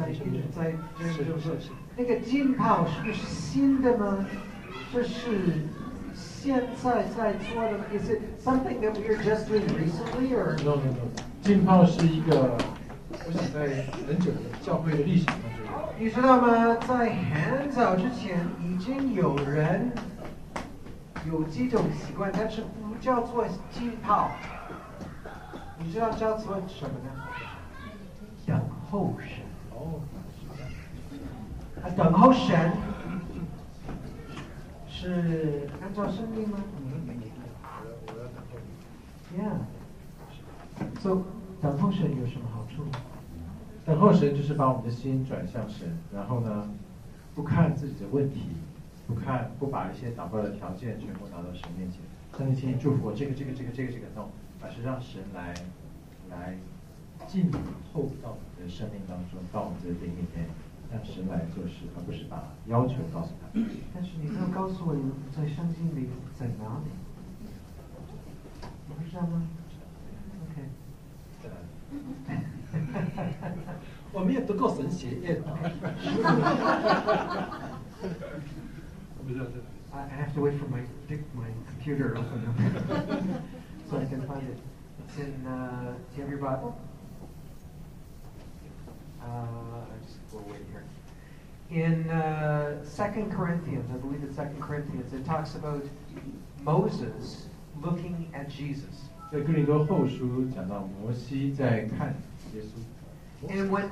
在就是那个浸泡是不是新的吗？这是现在在做的吗 ？Is it something that we are just doing recently or? No. 浸泡是一个，我想在很久的教会的历史当中。 你知道吗？在很早之前已经有人有这种习惯，但是不叫做浸泡。你知道叫做什么呢？等候神。 哦， 等候神是按照圣经吗？ 我要等候你。Yeah. So 等候神有什么好处？ 等候神就是把我们的心转向神，然后呢，不看自己的问题，不把一些祷告的条件全部拿到神面前。上帝，请你祝福我这个 no， 而是让神来进后到我们的生命当中，到我们的灵里面，让神来做事，而不是把要求告诉他。 但是你没有告诉我在圣经里在哪里？你不知道吗 ？OK。 我没有读过神学院。 I have to wait for my computer to open up so I can find it. It's in. Do you have your Bible? We'll wait here. In 2 Corinthians, I believe it's 2 Corinthians, it talks about Moses looking at Jesus. 在哥林多后书讲到摩西在看耶稣。 And when,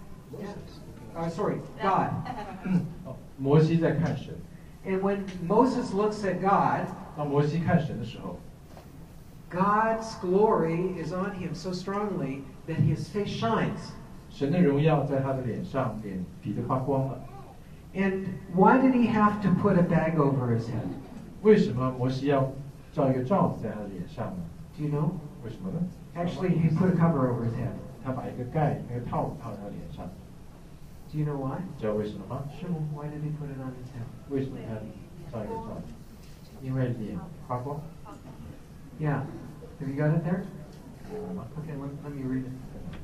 God. 摩西在看神。 And when Moses looks at God, 当摩西看神的时候 God's glory is on him so strongly that his face shines. 神的荣耀在他的脸上，脸皮都发光了。 And why did he have to put a bag over his head? 为什么摩西要罩一个罩子在他的脸上呢？ Do you know? 为什么呢？ Actually, he put a cover over his head. 他把一个盖、一个套套在他脸上。 Do you know why? 知道为什么吗？ 是吗 Why did he put it on his head? 为什么他罩一个罩子？因为脸发光。 Yeah. Have you got it there? Okay, let me read it.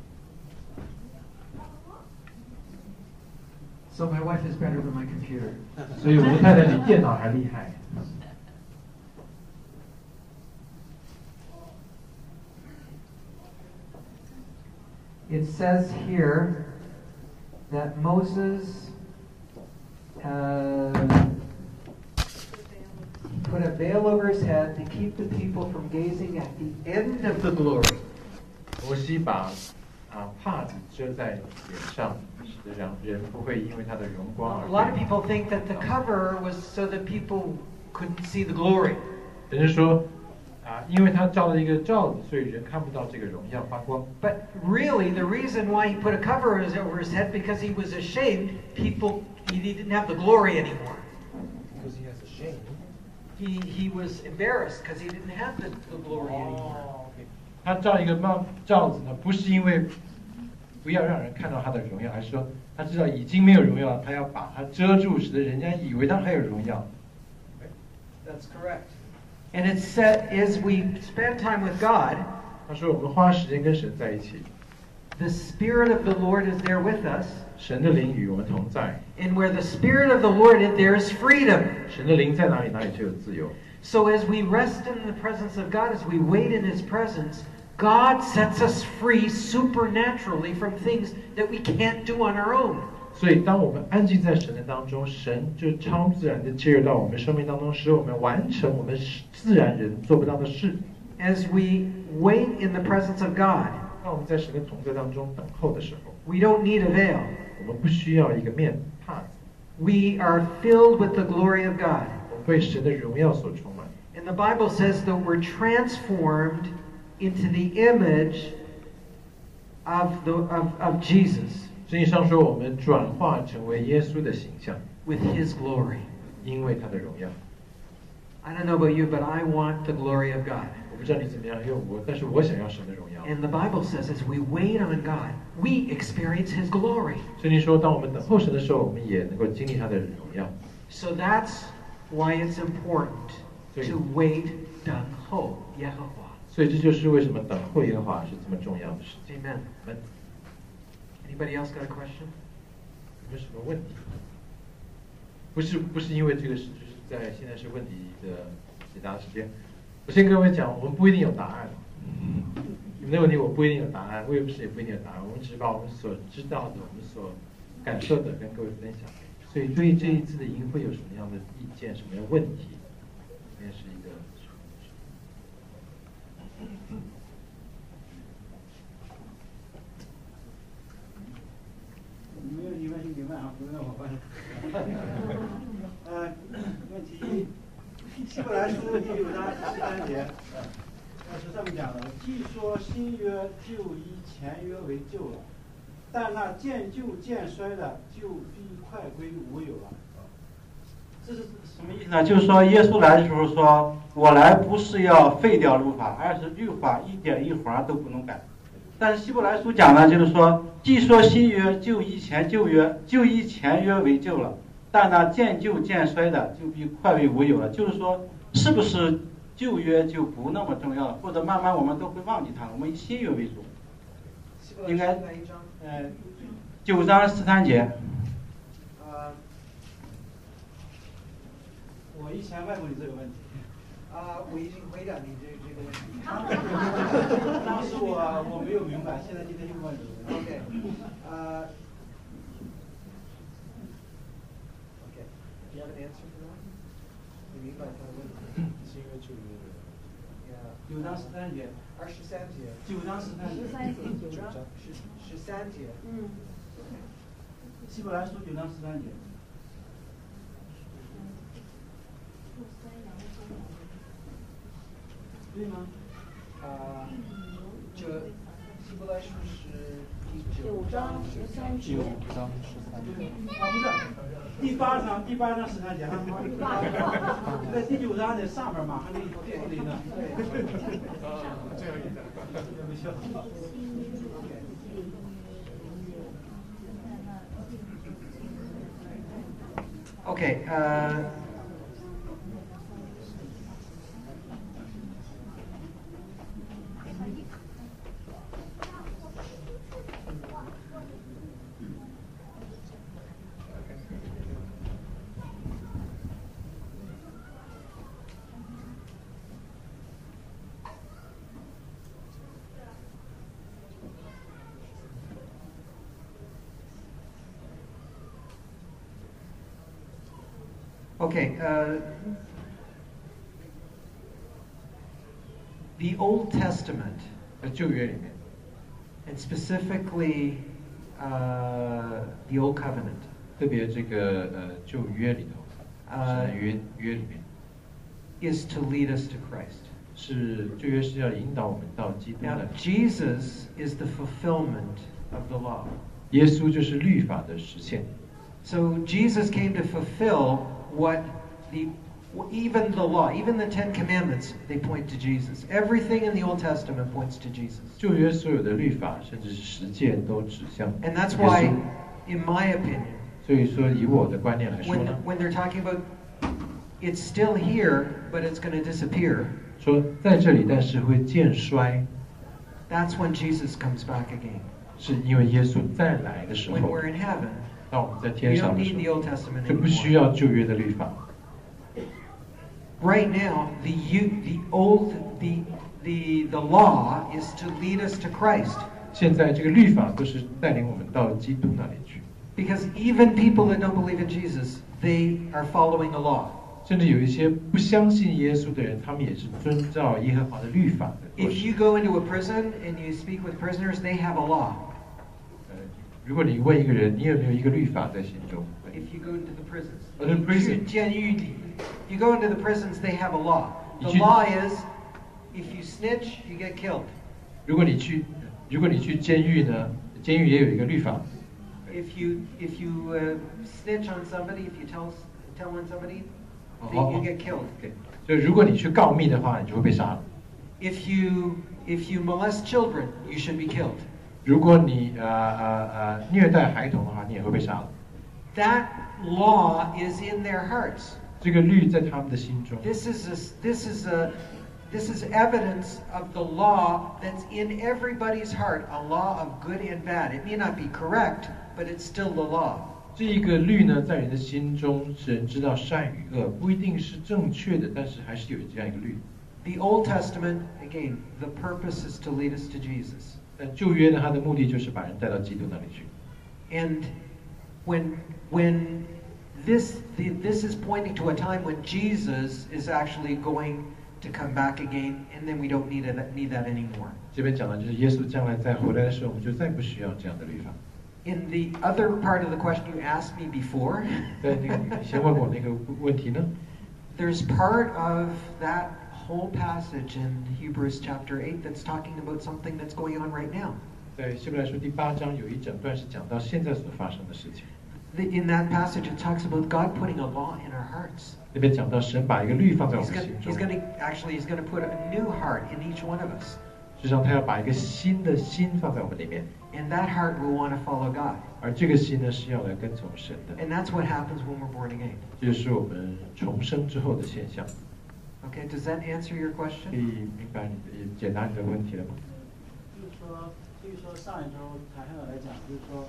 So my wife is better than my computer. 所以我的太太比电脑还厉害。 It says here that Moses put a veil over his head to keep the people from gazing at the end of the glory. 摩西把帕子遮在脸上，使得让人不会因为他的荣光而。 A lot of people think that the cover was so that people couldn't see the glory. 人是说因为他罩了一个罩子，所以人看不到这个荣耀发光。 But really, the reason why he put a cover over his head because he was ashamed. He didn't have the glory anymore. Because he has a shame. He was embarrassed because he didn't have the glory anymore. 他罩一个罩子呢，不是因为不要让人看到他的荣耀，而是说他知道已经没有荣耀了，他要把它遮住，使得人家以为他还有荣耀。 That's correct. And it's said as we spend time with God. 他说我们花时间跟神在一起。 The Spirit of the Lord is there with us. 神的灵与我们同在。 And where the Spirit of the Lord is, there is freedom. 神的灵在哪里，哪里就有自由。 So as we rest in the presence of God, as we wait in His presence, God sets us free supernaturally from things that we can't do on our own. 所以当我们安静在神的当中，神就超自然的介入到我们生命当中，使我们完成我们自然人做不到的事。 As we wait in the presence of God, 当我们在神的同在当中等候的时候 we don't need a veil. 我们不需要一个帕子。 We are filled with the glory of God. 我们被神的荣耀所充满。 And the Bible says that we're transformed into the image of Jesus. 圣经上说，我们转化成为耶稣的形象 with His glory. 因为他的荣耀。 I don't know about you, but I want the glory of God. 我不知道你怎么样，但是我想要神的荣耀。 And the Bible says, as we wait on God, we experience His glory. 圣经说，当我们等候神的时候，我们也能够经历他的荣耀。 So that's why it's important to wait 等候耶和华。 所以这就是为什么等候耶和华是这么重要的事情。 Amen. Anybody else got a question? 有没有什么问题？不是因为这个是就是在现在是问题的解答时间。我先跟各位讲，我们不一定有答案。你们的问题我不一定有答案，我也不是也不一定有答案。我们只是把我们所知道的、我们所感受的跟各位分享。所以对于这一次的营会有什么样的意见、什么样的问题，这是一个。 没有疑问就明白啊，不用让我问。问题一，希伯来书第6章13节，是这么讲的：既说新约就以前约为旧了，但那渐旧渐衰的，就必快归无有了。这是什么意思呢？就是说耶稣来的时候说：“我来不是要废掉律法，而是律法一点一划都不能改。”但是希伯来书讲呢，就是说，既说新约就以前约为旧了，但那渐旧渐衰的，就必快为无有了。就是说，是不是旧约就不那么重要了，或者慢慢我们都会忘记它了？我们以新约为主。应该9章13节。我以前问过你这个问题。 我已经回答你这个问题。 当时我没有明白，现在今天又问你。 OK， Do you have an answer for that？ 你明白他的问题？ 是因为旧约的。 9章13节。 23节。 9章13节。 13节。 希伯来书9章13节。对吗？ 这希伯来书是第 9章13节。 9章13节。不是，第八章13节哈。在第9章的上边马上那一段。 这样一点。 没笑。 OK，the Old Testament， 旧约里面 and specifically the Old Covenant， 特别这个旧约里头，约里面 is to lead us to Christ。 是旧约是要引导我们到基督 Now 的。 Jesus is the fulfillment of the law。 耶稣就是律法的实现。 So Jesus came to fulfill what even the law, even the 10 Commandments, they point to Jesus. Everything in the Old Testament points to Jesus. 旧约所有的律法，甚至是实践，都指向 And that's 耶稣 why, in my opinion, 所以说，以我的观念来说呢， when they're talking about it's still here, but it's going to disappear, 说在这里，但是会渐衰， that's when Jesus comes back again. 是因为耶稣再来的时 When 候， we're in heaven, 当我们在 we 天 don't 上的 need 时 the 候， Old Testament 就不需 anymore. 要旧约的律法。 Right now, the law is to lead us to Christ. 现在这个律法都是带领我们到基督那里去， Because even people that don't believe in Jesus, they are following the law. 甚至有一些不相信耶稣的人，他们也是遵照耶和华的律法的做 If 事。 you go into a prison and you speak with prisoners, they have a law. 如果你问一个人，你有没有一个律法在心中？ If you go into the prisons, The prison. 去监狱里 you go into the prisons, they have a law. The 你去 law is, if you snitch, you get killed. 如果你去监狱呢，监狱也有一个律法。 If you snitch on somebody, if you tell on somebody, Oh. you get killed. 对，所以如果你去告密的话，你就会被杀了。 If you molest children, you should be killed. 如果你虐待孩童的话，你也会被杀了。 That law is in their hearts. 这个律在他们的心中。 This is evidence of the law that's in everybody's heart, a law of good and bad. It may not be correct, but it's still the law. 这一个律呢，在人的心中，使人知道善与恶，不一定是正确的，但是还是有这样一个律。 The Old Testament, again, the purpose is to lead us to Jesus. 但旧约呢，它的目的就是把人带到基督那里去。 And when this is pointing to a time when Jesus is actually going to come back again, and then we don't need that anymore. 这边讲的就是耶稣将来再回来的时候，我们就再不需要这样的律法。 In the other part of the question you asked me before, 在那个你先问我那个问题呢？ there's part of that whole passage in Hebrews chapter 8 that's talking about something that's going on right now. 在希伯来书第8章有一整段是讲到现在所发生的事情。 In that passage, it talks about God putting a law in our hearts. 那边讲到神把一个律放在我们 He's 心 going 中， to put a new heart in each one of us. 实际上他要把一个新的心放在我们里面， And that heart will want to follow God. 而这个心呢是要来跟从神的， And that's what happens when we're born again. 这就是我们重生之后的现象。 Okay, does that answer your 可 question? 以明白你的解答你的问题了吗？ 就是说上一周谈上来讲，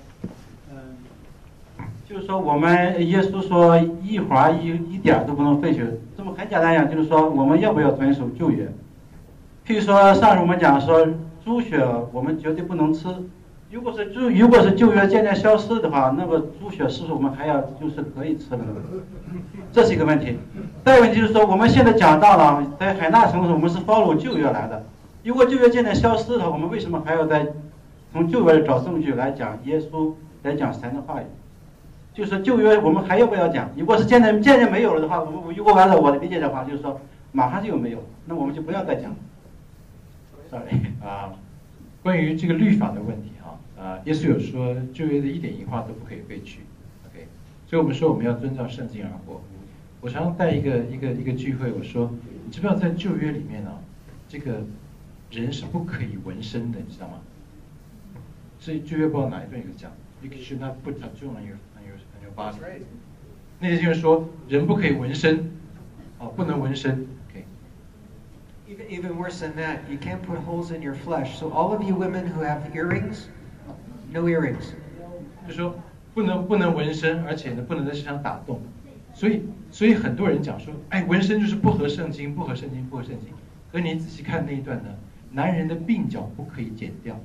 就是说我们耶稣说一划一点都不能废去，这么很简单讲，就是说我们要不要遵守旧约？譬如说上次我们讲说猪血我们绝对不能吃，如果是旧约渐渐消失的话，那么猪血是不是我们还要就是可以吃的呢？这是一个问题。再一个问题就是说我们现在讲到了，在很大程度上我们是 follow 旧约来的。如果旧约渐渐消失的话，我们为什么还要从旧约找证据来讲耶稣，来讲神的话语？就是旧约我们还要不要讲？如果是渐渐没有了的话，如果按照我的理解的话，就是说马上就没有，那我们就不要再讲。Sorry 啊，关于这个律法的问题耶稣有说旧约的一点一画都不可以废去 ，OK， 所以我们说我们要遵照圣经而活。我常常带一个聚会，我说你知不知道在旧约里面这个人是不可以纹身的，你知道吗？所以旧约不知道哪一段有讲 ，You should not put tattoo on your body。那些就是说人不可以纹身，不能纹身。 Even worse than that, you can't put holes in your flesh. So all of you women who have earrings, no earrings. 就说不能纹身，而且呢不能在身上打洞。所以很多人讲说，哎，纹身就是不合圣经，不合圣经，不合圣经。可是你仔细看那一段呢，男人的鬓角不可以剪掉。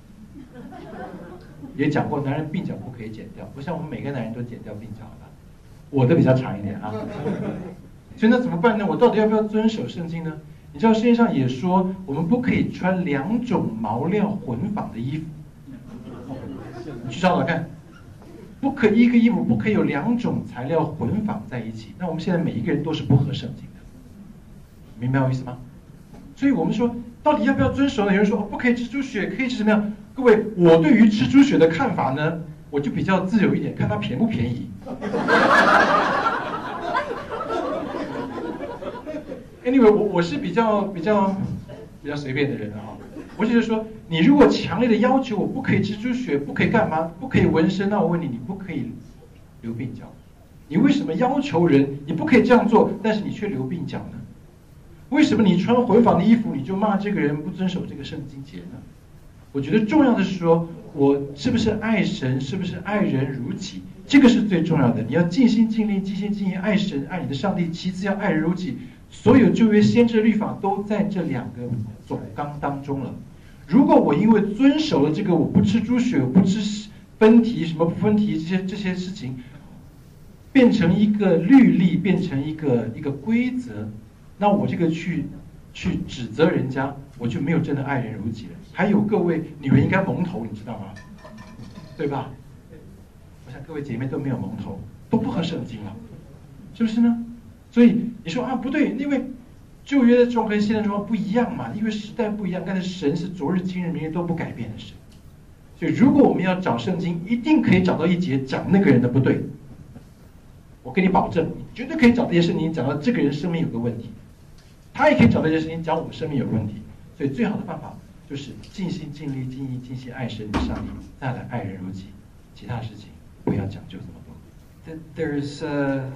也讲过，男人鬓角不可以剪掉。不像我们每个男人都剪掉鬓角的，我的比较长一点啊。所以那怎么办呢？我到底要不要遵守圣经呢？你知道世界上也说，我们不可以穿2种毛料混纺的衣服。你去找找看，一个衣服不可以有2种材料混纺在一起。那我们现在每一个人都是不合圣经的，明白我意思吗？所以我们说，到底要不要遵守呢？有人说不可以吃猪血，可以吃什么样？各位，我对于吃猪血的看法呢，我就比较自由一点，看它便不便宜。Anyway， 我是比较随便的人啊。我就是说，你如果强烈的要求我不可以吃猪血，不可以干嘛，不可以纹身，那我问你，你不可以留鬓角？你为什么要求人你不可以这样做，但是你却留鬓角呢？为什么你穿混纺的衣服，你就骂这个人不遵守这个圣经节呢？我觉得重要的是说，我是不是爱神，是不是爱人如己，这个是最重要的。你要尽心尽力、尽心尽意爱神、爱你的上帝，其次要爱人如己。所有旧约先知律法都在这2个总纲当中了。如果我因为遵守了这个，我不吃猪血，我不吃分蹄，什么不分蹄这些事情，变成一个律例，变成一个规则，那我这个去指责人家，我就没有真的爱人如己了。还有各位女人应该蒙头，你知道吗？对吧？我想各位姐妹都没有蒙头，都不合圣经了，是不是呢？所以你说不对，因为旧约的状况跟现在状况不一样嘛，因为时代不一样，但是神是昨日今日明日都不改变的神。所以如果我们要找圣经，一定可以找到一节讲那个人的不对。我跟你保证，你绝对可以找到一些圣经讲到这个人生命有个问题，他也可以找到一些圣经讲我们生命有问题。所以最好的办法就是尽心尽力尽意尽心爱神的上帝，再来爱人如己，其他事情不要讲究这么多。 There's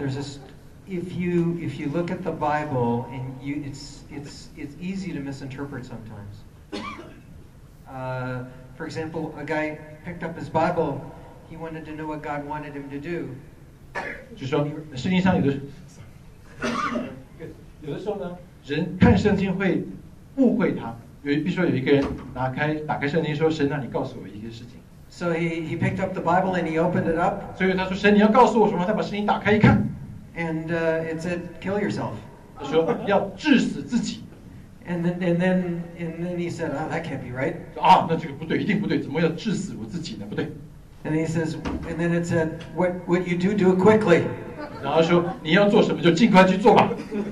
if you look at the Bible and it's easy to misinterpret sometimes. For example, a guy picked up his Bible He wanted to know what God wanted him to do. 就是说，圣经上有的时候呢，人看圣经会误会它。比如说有一个人打开圣经说：“神啊，你告诉我一个事情。” So he picked up the Bible and he opened it up. 所以他说：“神，你要告诉我什么？”他把圣经打开一看， And it said, "Kill yourself." 他说要治死自己。 And then he said, "Oh, that can't be right." 啊，那这个不对，一定不对，怎么要治死我自己呢？不对。 And then it said, "What you do it quickly." 然后说你要做什么就尽快去做吧。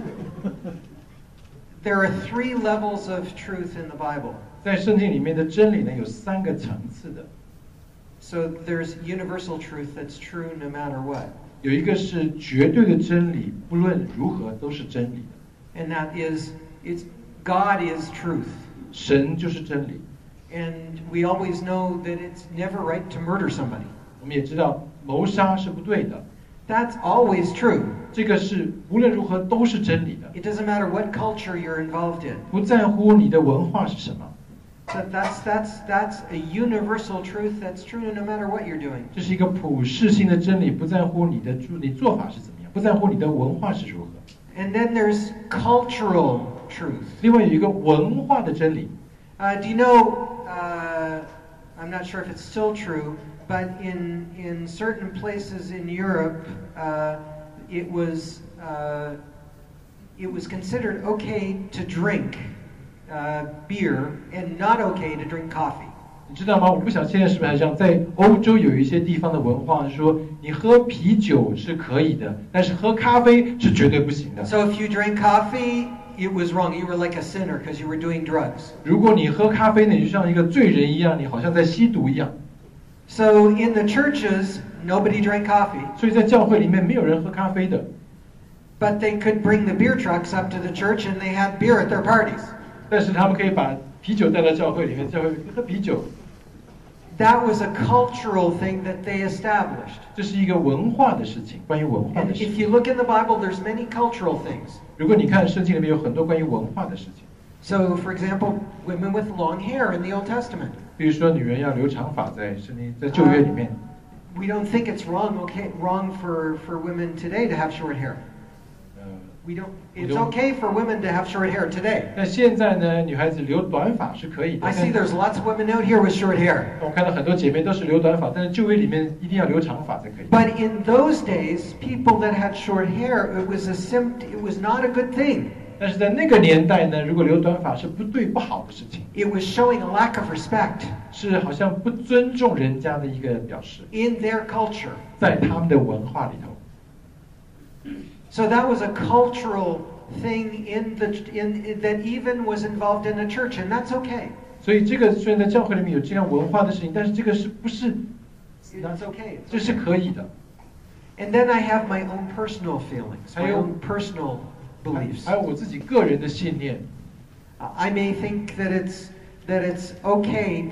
There are 3 levels of truth in the Bible. 在圣经里面的真理呢，有3个层次的。 So there's universal truth that's true no matter what. 有一个是绝对的真理，不论如何都是真理的。 And that is, God is truth. 神就是真理。 And we always know that it's never right to murder somebody. 我们也知道谋杀是不对的。 That's always true. 这个是无论如何都是真理的。 It doesn't matter what culture you're involved in. 不在乎你的文化是什么。 So that's a universal truth that's true no matter what you're doing. 这是一个普世性的真理，不在乎你做法是怎么样，不在乎你的文化是如何。 And then there's cultural truth. 另外有一个文化的真理。 Do you know? I'm not sure if it's still true, but in certain places in Europe, it was considered okay to drink beer and not okay to drink coffee. 你知道吗？我不晓得现在是不是还这样。在欧洲有一些地方的文化是说，你喝啤酒是可以的，但是喝咖啡是绝对不行的。 So if you drank coffee, it was wrong. You were like a sinner because you were doing drugs. 如果你喝咖啡呢，你就像一个罪人一样，你好像在吸毒一样。 So in the churches, nobody drank coffee. 所以在教会里面没有人喝咖啡的。 But they could bring the beer trucks up to the church and they had beer at their parties. 但是他们可以把啤酒带到教会里面，教会喝啤酒。 That was a cultural thing that they established. 这是一个文化的事情，关于文化 And 的事 if 情。 you look in the Bible, there's many cultural things. 如果你看圣经里面有很多关于文化的事情， So, for example, women with long hair in the Old Testament. 比如说女人要留长发，在圣经在旧约里面， We don't think it's wrong for women today to have short hair. We don't. It's okay for women to have short hair today. 但现在呢，女孩子留短发是可以的。 I see there's lots of women out here with short hair. 我看到很多姐妹都是留短发，但是旧约里面一定要留长发才可以。 But in those days, people that had short hair, it was not a good thing. 但是在那个年代呢，如果留短发是不好的事情， It was showing a lack of respect 是好像不尊重人家的一个表示， in their culture. 在他们的文化里头。 So that was a cultural thing that even was involved in the church, and that's okay. 所以这个虽然在教会里面有这样文化的事情，但是这个不是 That's okay. 这是可以的。 And then I have my own personal feelings, my 还有- own personal beliefs. 还有我自己个人的信念。 I may think that it's okay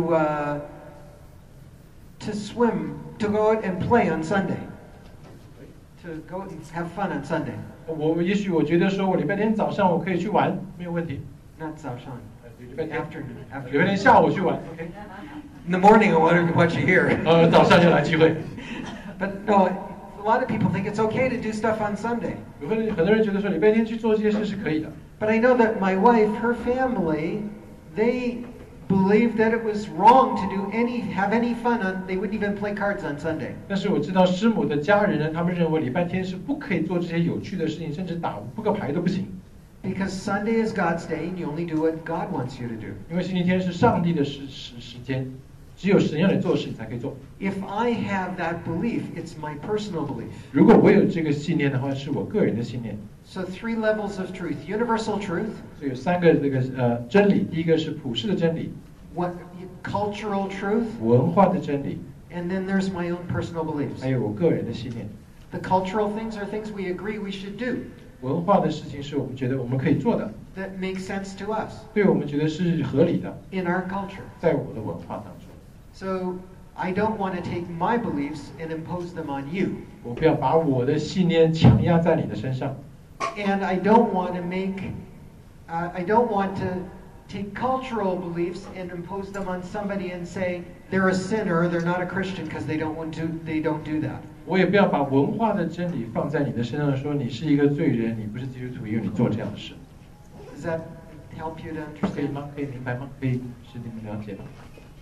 to swim, to go out and play on Sunday, to go out and have fun on Sunday. 也许我觉得说我礼拜天早上我可以去玩，没有问题。 Not 早上, 礼拜天 afternoon. 礼拜天下午去玩 ，OK。 In the morning, I wonder what you hear. 早上就来聚会。 But no, a lot of people think it's okay to do stuff on Sunday. 很多人觉得说礼拜天去做这些事是可以的。 But I know that my wife, her family, they believed that it was wrong to have any fun on. They wouldn't even play cards on Sunday. 但是我知道师母的家人呢，他们认为礼拜天是不可以做这些有趣的事情，甚至扑个牌都不行。 Because Sunday is God's day, and you only do what God wants you to do. 因为星期天是上帝的时间，只有神要你做的事情才可以做。 If I have that belief, it's my personal belief. 如果我有这个信念的话，是我个人的信念。 So 3 levels of truth: universal truth, 所以有3个真理，第一个是普世的真理， cultural truth, 文化的真理， and then there's my own personal beliefs. 还有我个人的信念。 The cultural things are things we agree we should do, 文化的事情是我们觉得我们可以做的， that make sense to us 对我们觉得是合理的， in our culture. 在我的文化当中。 So I don't want to take my beliefs and impose them on you. 我不要把我的信念强压在你的身上， And I don't want to take cultural beliefs and impose them on somebody and say they're a sinner, they're not a Christian because they don't do that. 我也不要把文化的真理放在你的身上，说你是一个罪人，你不是基督徒，因为你做这样的事。 Does that help you to 可以 understand? 吗？可以明白吗？可以使你们了解吗？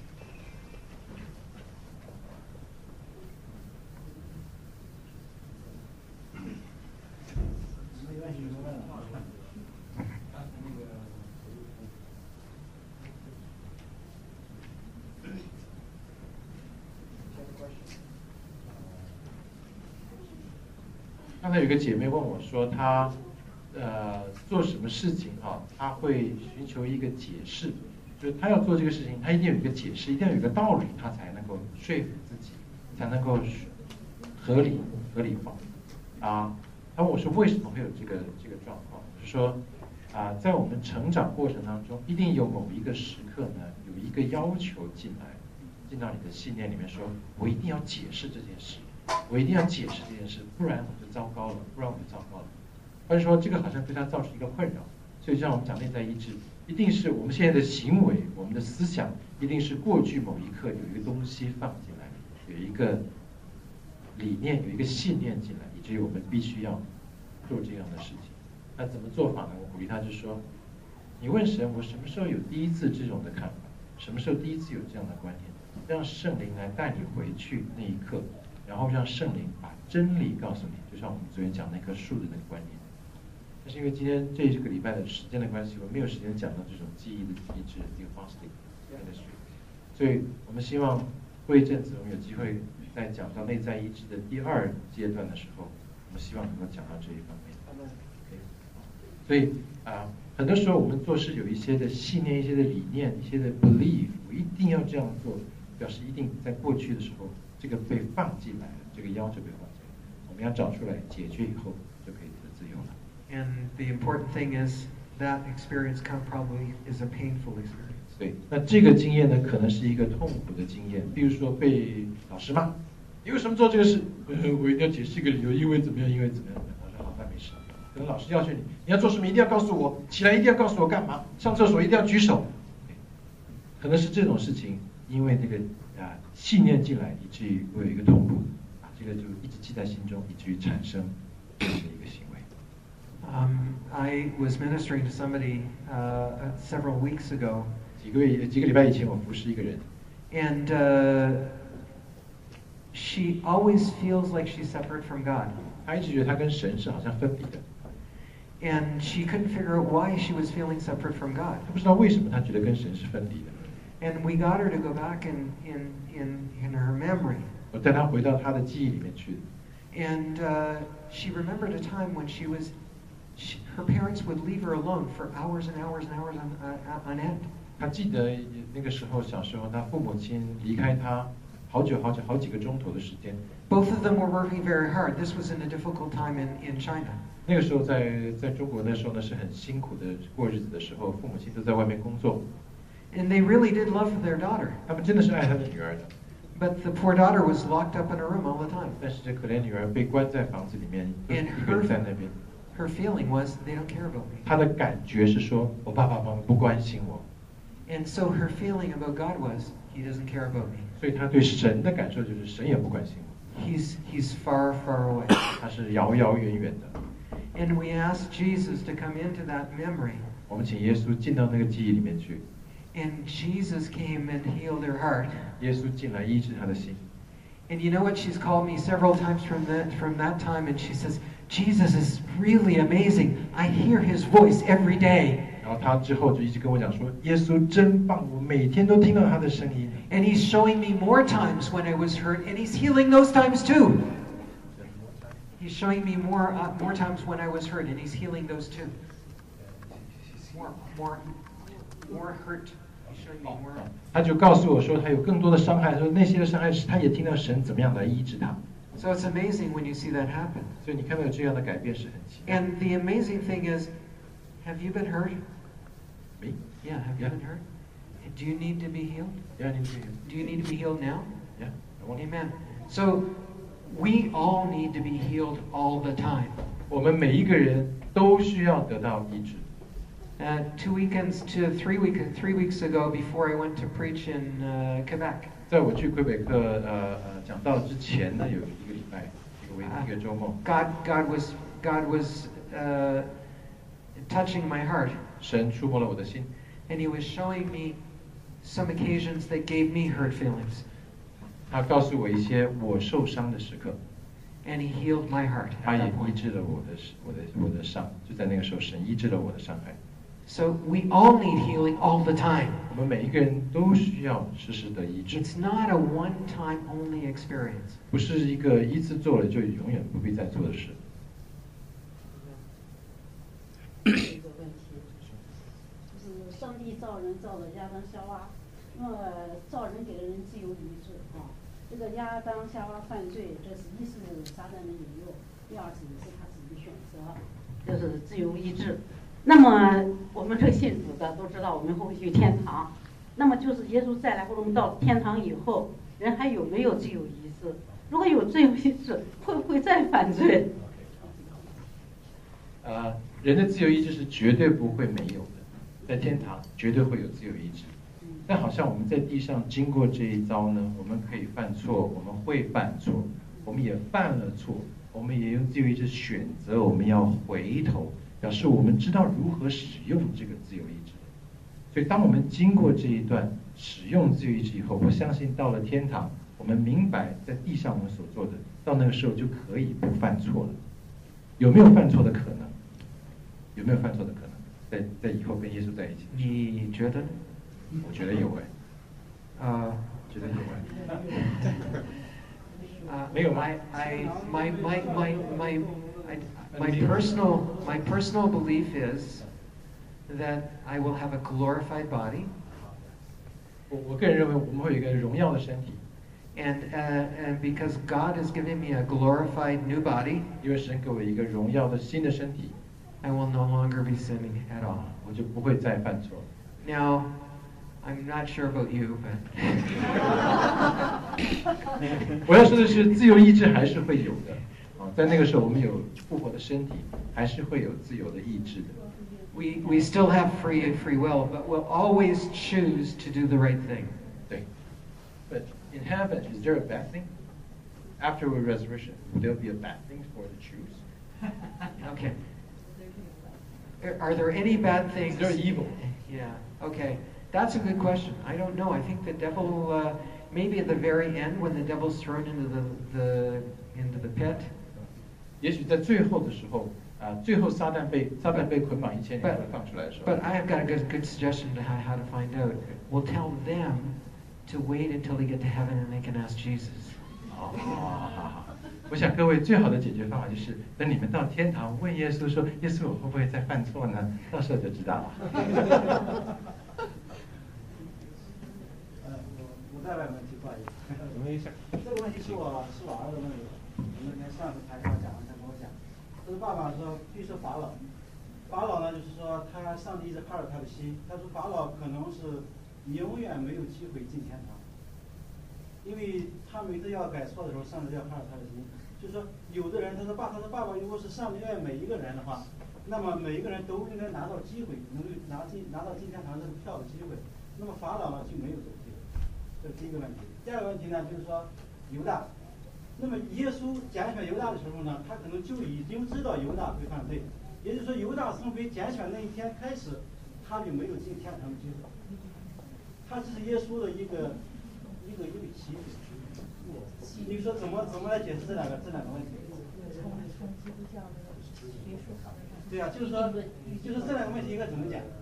刚才有个姐妹问我说，她做什么事情哈，她会寻求一个解释，就是她要做这个事情，她一定有一个解释，一定要有一个道理，她才能够说服自己，才能够合理化。她问我说为什么会有这个状况？就是说在我们成长过程当中，一定有某一个时刻呢，有一个要求进到你的信念里面说，我一定要解释这件事。我一定要解释这件事，不然我就糟糕了，或者说这个好像对他造成一个困扰，所以像我们讲内在医治，一定是我们现在的行为，我们的思想，一定是过去某一刻有一个东西放进来，有一个理念，有一个信念进来，以至于我们必须要做这样的事情。那怎么做法呢？我鼓励他就说，你问神，我什么时候有第一次这种的看法？什么时候第一次有这样的观念？让圣灵来带你回去那一刻。然后让圣灵把真理告诉你，就像我们昨天讲那棵树的那个观念。但是因为今天这个礼拜的时间的关系，我没有时间讲到这种记忆的医治这个 fasting ministry， 所以我们希望过一阵子我们有机会在讲到内在医治的第2阶段的时候，我们希望能够讲到这一方面。所以很多时候我们做事有一些的信念、一些的理念、一些的 belief， 我一定要这样做，表示一定在过去的时候。这个被放进来了，这个要求被放进来，我们要找出来解决以后，就可以得自由了。 And the important thing is that experience probably is a painful experience. 对，那这个经验呢，可能是一个痛苦的经验，比如说被老师骂，你为什么做这个事？我一定要解释一个理由，因为怎么样，因为怎么样。我说好，那没事。可能老师要求你要做什么，一定要告诉我，起来一定要告诉我干嘛，上厕所一定要举手。可能是这种事情，因为那个。信念进来，以至于我有一个痛苦，这个就一直记在心中，以至于产生这样的一个行为。 I was ministering to somebody several weeks ago. 几个礼拜以前，我服侍一个人。 And she always feels like she's separate from God. 她一直觉得她跟神是好像分离的。 And she couldn't figure out why she was feeling separate from God. 她不知道为什么她觉得跟神是分离的。 And we got her to go back in her memory. 我带她回到她的记忆里面去。 And she remembered a time when her parents would leave her alone for hours and hours and hours on end. 她记得那个时候小时候，她父母亲离开她好几个钟头的时间。 Both of them were working very hard. This was in a difficult time in China. 那个时候在中国那时候呢是很辛苦的过日子的时候，父母亲都在外面工作。 And they really did love their daughter. 他们真的是爱他的女儿的。 But the poor daughter was locked up in a room all the time. 但是这可怜女儿被关在房子里面，一个人在那边。 Her feeling was they don't care about me. 她的感觉是说，我爸爸妈妈不关心我。 And so her feeling about God was, He doesn't care about me. 所以她对神的感受就是神也不关心我。 He's far, far away. 他是遥遥远远的。 And we asked Jesus to come into that memory. 我们请耶稣进到那个记忆里面去。 And Jesus came and healed her heart. 耶稣进来医治她的心。 And you know what? She's called me several times from that time, and she says, Jesus is really amazing. I hear His voice every day. 然后她之后就一直跟我讲说，耶稣真棒，我每天都听到他的声音。 And He's showing me more times when I was hurt, and He's healing those times too. He's showing me more times when I was hurt, and He's healing those too. More hurt. He's showing me more. 他就告诉我说，他有更多的伤害，说那些的伤害是他也听到神怎么样来医治他。 So it's amazing when you see that happen. 所以你看到这样的改变是很奇妙。 And the amazing thing is, have you been hurt? Me? Yeah, have you been hurt? Do you need to be healed? Yeah, I need to be healed. Do you need to be healed now? Yeah, I want. Amen. So we all need to be healed all the time. 我们每一个人都需要得到医治。 2 weekends to 3 weeks ago, before I went to preach in Quebec. 在我去魁北克讲道之前呢，有1个礼拜，一个周末。 God was touching my heart. 神触摸了我的心。 And He was showing me some occasions that gave me hurt feelings. 他告诉我一些我受伤的时刻。 And He healed my heart. 他也医治了我的伤，就在那个时候，神医治了我的伤害。 So we all need healing all the time. 我们每一个人都需要时时的医治。 It's not a one-time only experience. 不是一个一次做了就永远不必再做的事。 一个问题，就是上帝造人造了亚当夏娃，那么造人给了人自由意志啊。这个亚当夏娃犯罪，这是一是撒旦的引诱，第二是他自己的选择，就是自由意志。那么我们这信主的都知道，我们会去天堂。那么就是耶稣再来或者我们到天堂以后，人还有没有自由意志？如果有自由意志，会不会再犯罪？ 人的自由意志是绝对不会没有的，在天堂绝对会有自由意志。但好像我们在地上经过这一遭呢，我们可以犯错，我们会犯错，我们也犯了错，我们也用自由意志选择我们要回头，表示我们知道如何使用这个自由意志。所以当我们经过这一段使用自由意志以后，我相信到了天堂，我们明白在地上我们所做的，到那个时候就可以不犯错了。有没有犯错的可能？有没有犯错的可能？在以后跟耶稣在一起？ 你觉得？ 我觉得有哎。觉得有哎。没有吗？ My personal belief is that I will have a glorified body. 我个人认为我们会有一个荣耀的身体。 And because God has given me a glorified new body, 因为神给我一个荣耀的新的身体 I will no longer be sinning at all. 我就不会再犯错。 Now, I'm not sure about you, but 我要说的是，自由意志还是会有的在那个时候，我们有复活的身体，还是会有自由的意志的。 we still have free will, but we'll always choose to do the right thing. 对。But in heaven, is there a bad thing? After the resurrection, will there be a bad thing for the Jews? Okay. Are there any bad things? Is there evil? Yeah. Okay. That's a good question. I don't know. I think the devil, maybe at the very end, when the devil's thrown into the pit. 也许在最后的时候，最后撒旦被捆绑1000年放出来的时候。 But I have got a good suggestion to how to find out. We'll tell them to wait until they get to heaven and they can ask Jesus. 好。我想各位最好的解决方法就是等你们到天堂问耶稣说：“耶稣，我会不会再犯错呢？”到时候就知道了。 我再问问题，不好意思。这个问题是我儿子问的。那天上次台上讲，他跟我讲，他说爸爸说，据说法老呢，就是说上帝一直看着他的心。他说法老可能是永远没有机会进天堂，因为他每次要改错的时候，上帝要看着他的心。就是说，有的人他说爸爸，如果是上帝爱每一个人的话，那么每一个人都应该拿到机会，能够拿到进天堂这个票的机会。那么法老呢就没有这个机会，这是第一个问题。第二个问题呢，就是说犹大。那么耶稣拣选犹大的时候呢，他可能就已经知道犹大会犯罪，也就是说犹大从被拣选那一天开始，他就没有进天堂的机会。他这是耶稣的一个启示。你说怎么来解释这两个问题？对啊，就是说这两个问题应该怎么讲？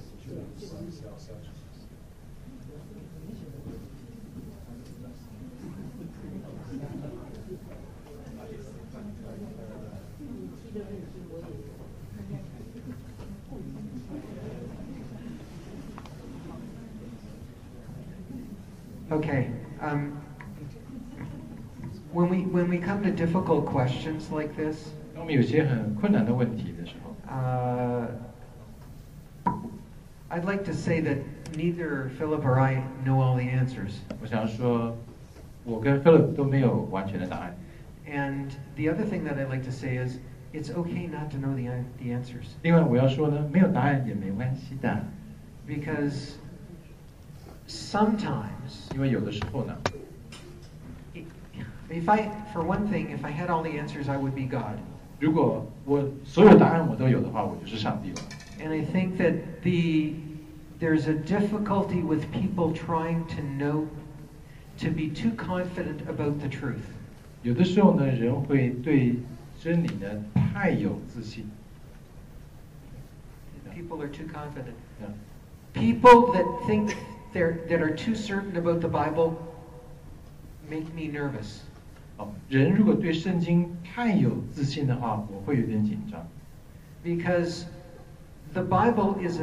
Okay. When we come to difficult questions like this, 当我们有些很困难的问题的时候 ，I'd like to say that neither Philip or I know all the answers. 我想说，我跟 Philip 都没有完全的答案。 And the other thing that I'd like to say is, it's okay not to know the answers. 另外我要说呢，没有答案也没关系的， Because sometimes, 因为有的时候呢， for one thing, if I had all the answers, I would be God. 如果我所有答案我都有的话，我就是上帝了。 And I think that there's a difficulty with people trying to be too confident about the truth. 有的时候呢，人会对真理呢太有自信。 People are too confident. Yeah. People that think that are too certain about the Bible make me nervous. 人如果对圣经太有自信的话，我会有点紧张。 Because the Bible is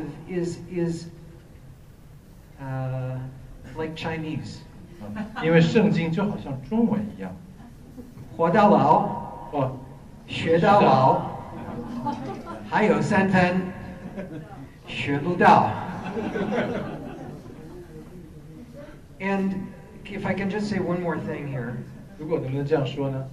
like Chinese. 因为圣经就好像中文一样， 活到老，学到老，还有3分学不到。And if I can just say one more thing here. 如果能不能这样说呢？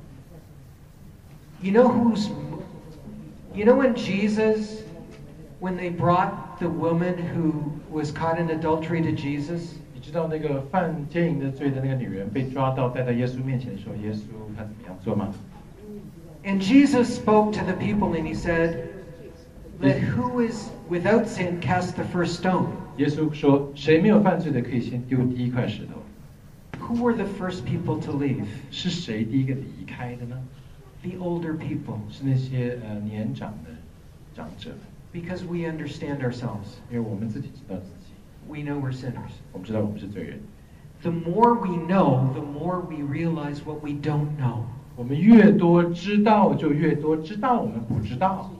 You know when Jesus, when they brought the woman who was caught in adultery to Jesus? 你知道那个犯奸淫的罪的那个女人被抓到带到耶稣面前的时候，耶稣他怎么样做吗？ And Jesus spoke to the people and he said, "Let who is without sin cast the first stone." 耶稣说：“谁没有犯罪的，可以先丢第一块石头。” Who were the first people to leave? 是谁第一个离开的呢？ The older people. 是那些年长的长者， Because we understand ourselves. 因为我们自己知道自己， We know we're sinners. 我们知道我们是罪人。 The more we know, the more we realize what we don't know. 我们越多知道，就越多知道我们不知道。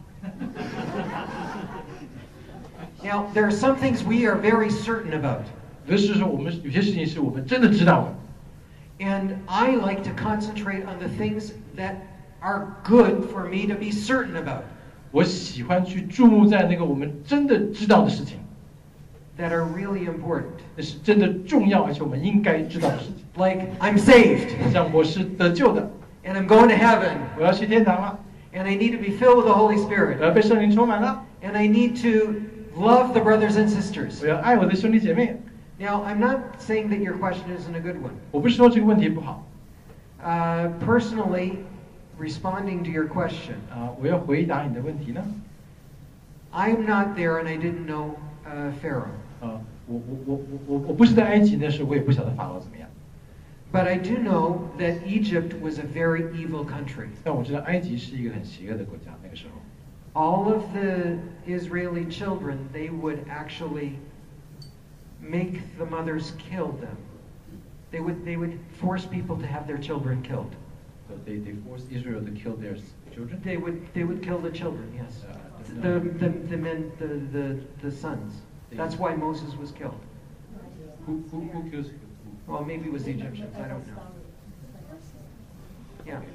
Now, there are some things we are very certain about. 有的时候，我们有些事情是我们真的知道的。 And I like to concentrate on the things that are good for me to be certain about. 我喜欢去注目在那个我们真的知道的事情， That are really important. 那是真的重要，而且我们应该知道的事情。 Like, I'm saved. 像我是得救的， And I'm going to heaven. 我要去天堂了， And I need to be filled with the Holy 我 Spirit. 要被圣灵充满了， And I need to love the brothers and sisters. 我要爱我的兄弟姐妹。 Now, I'm not saying that your question isn't a good one. 我不是说这个问题不好 Personally, responding to your question, 我要回答你的问题呢。 I'm not there and I didn't know Pharaoh. 我不是在埃及那时候，我也不晓得法老怎么样。 But I do know that Egypt was a very evil country. 但我知道埃及是一个很邪恶的国家，那个时候。 All of the Israeli children, they would actually make the mothers kill them. They would force people to have their children killed. So they forced Israel to kill their children. They would kill the children, yes. The men, the sons. That's why Moses was killed. Who kills who? Well, maybe it was the Egyptians. I don't know. Yeah.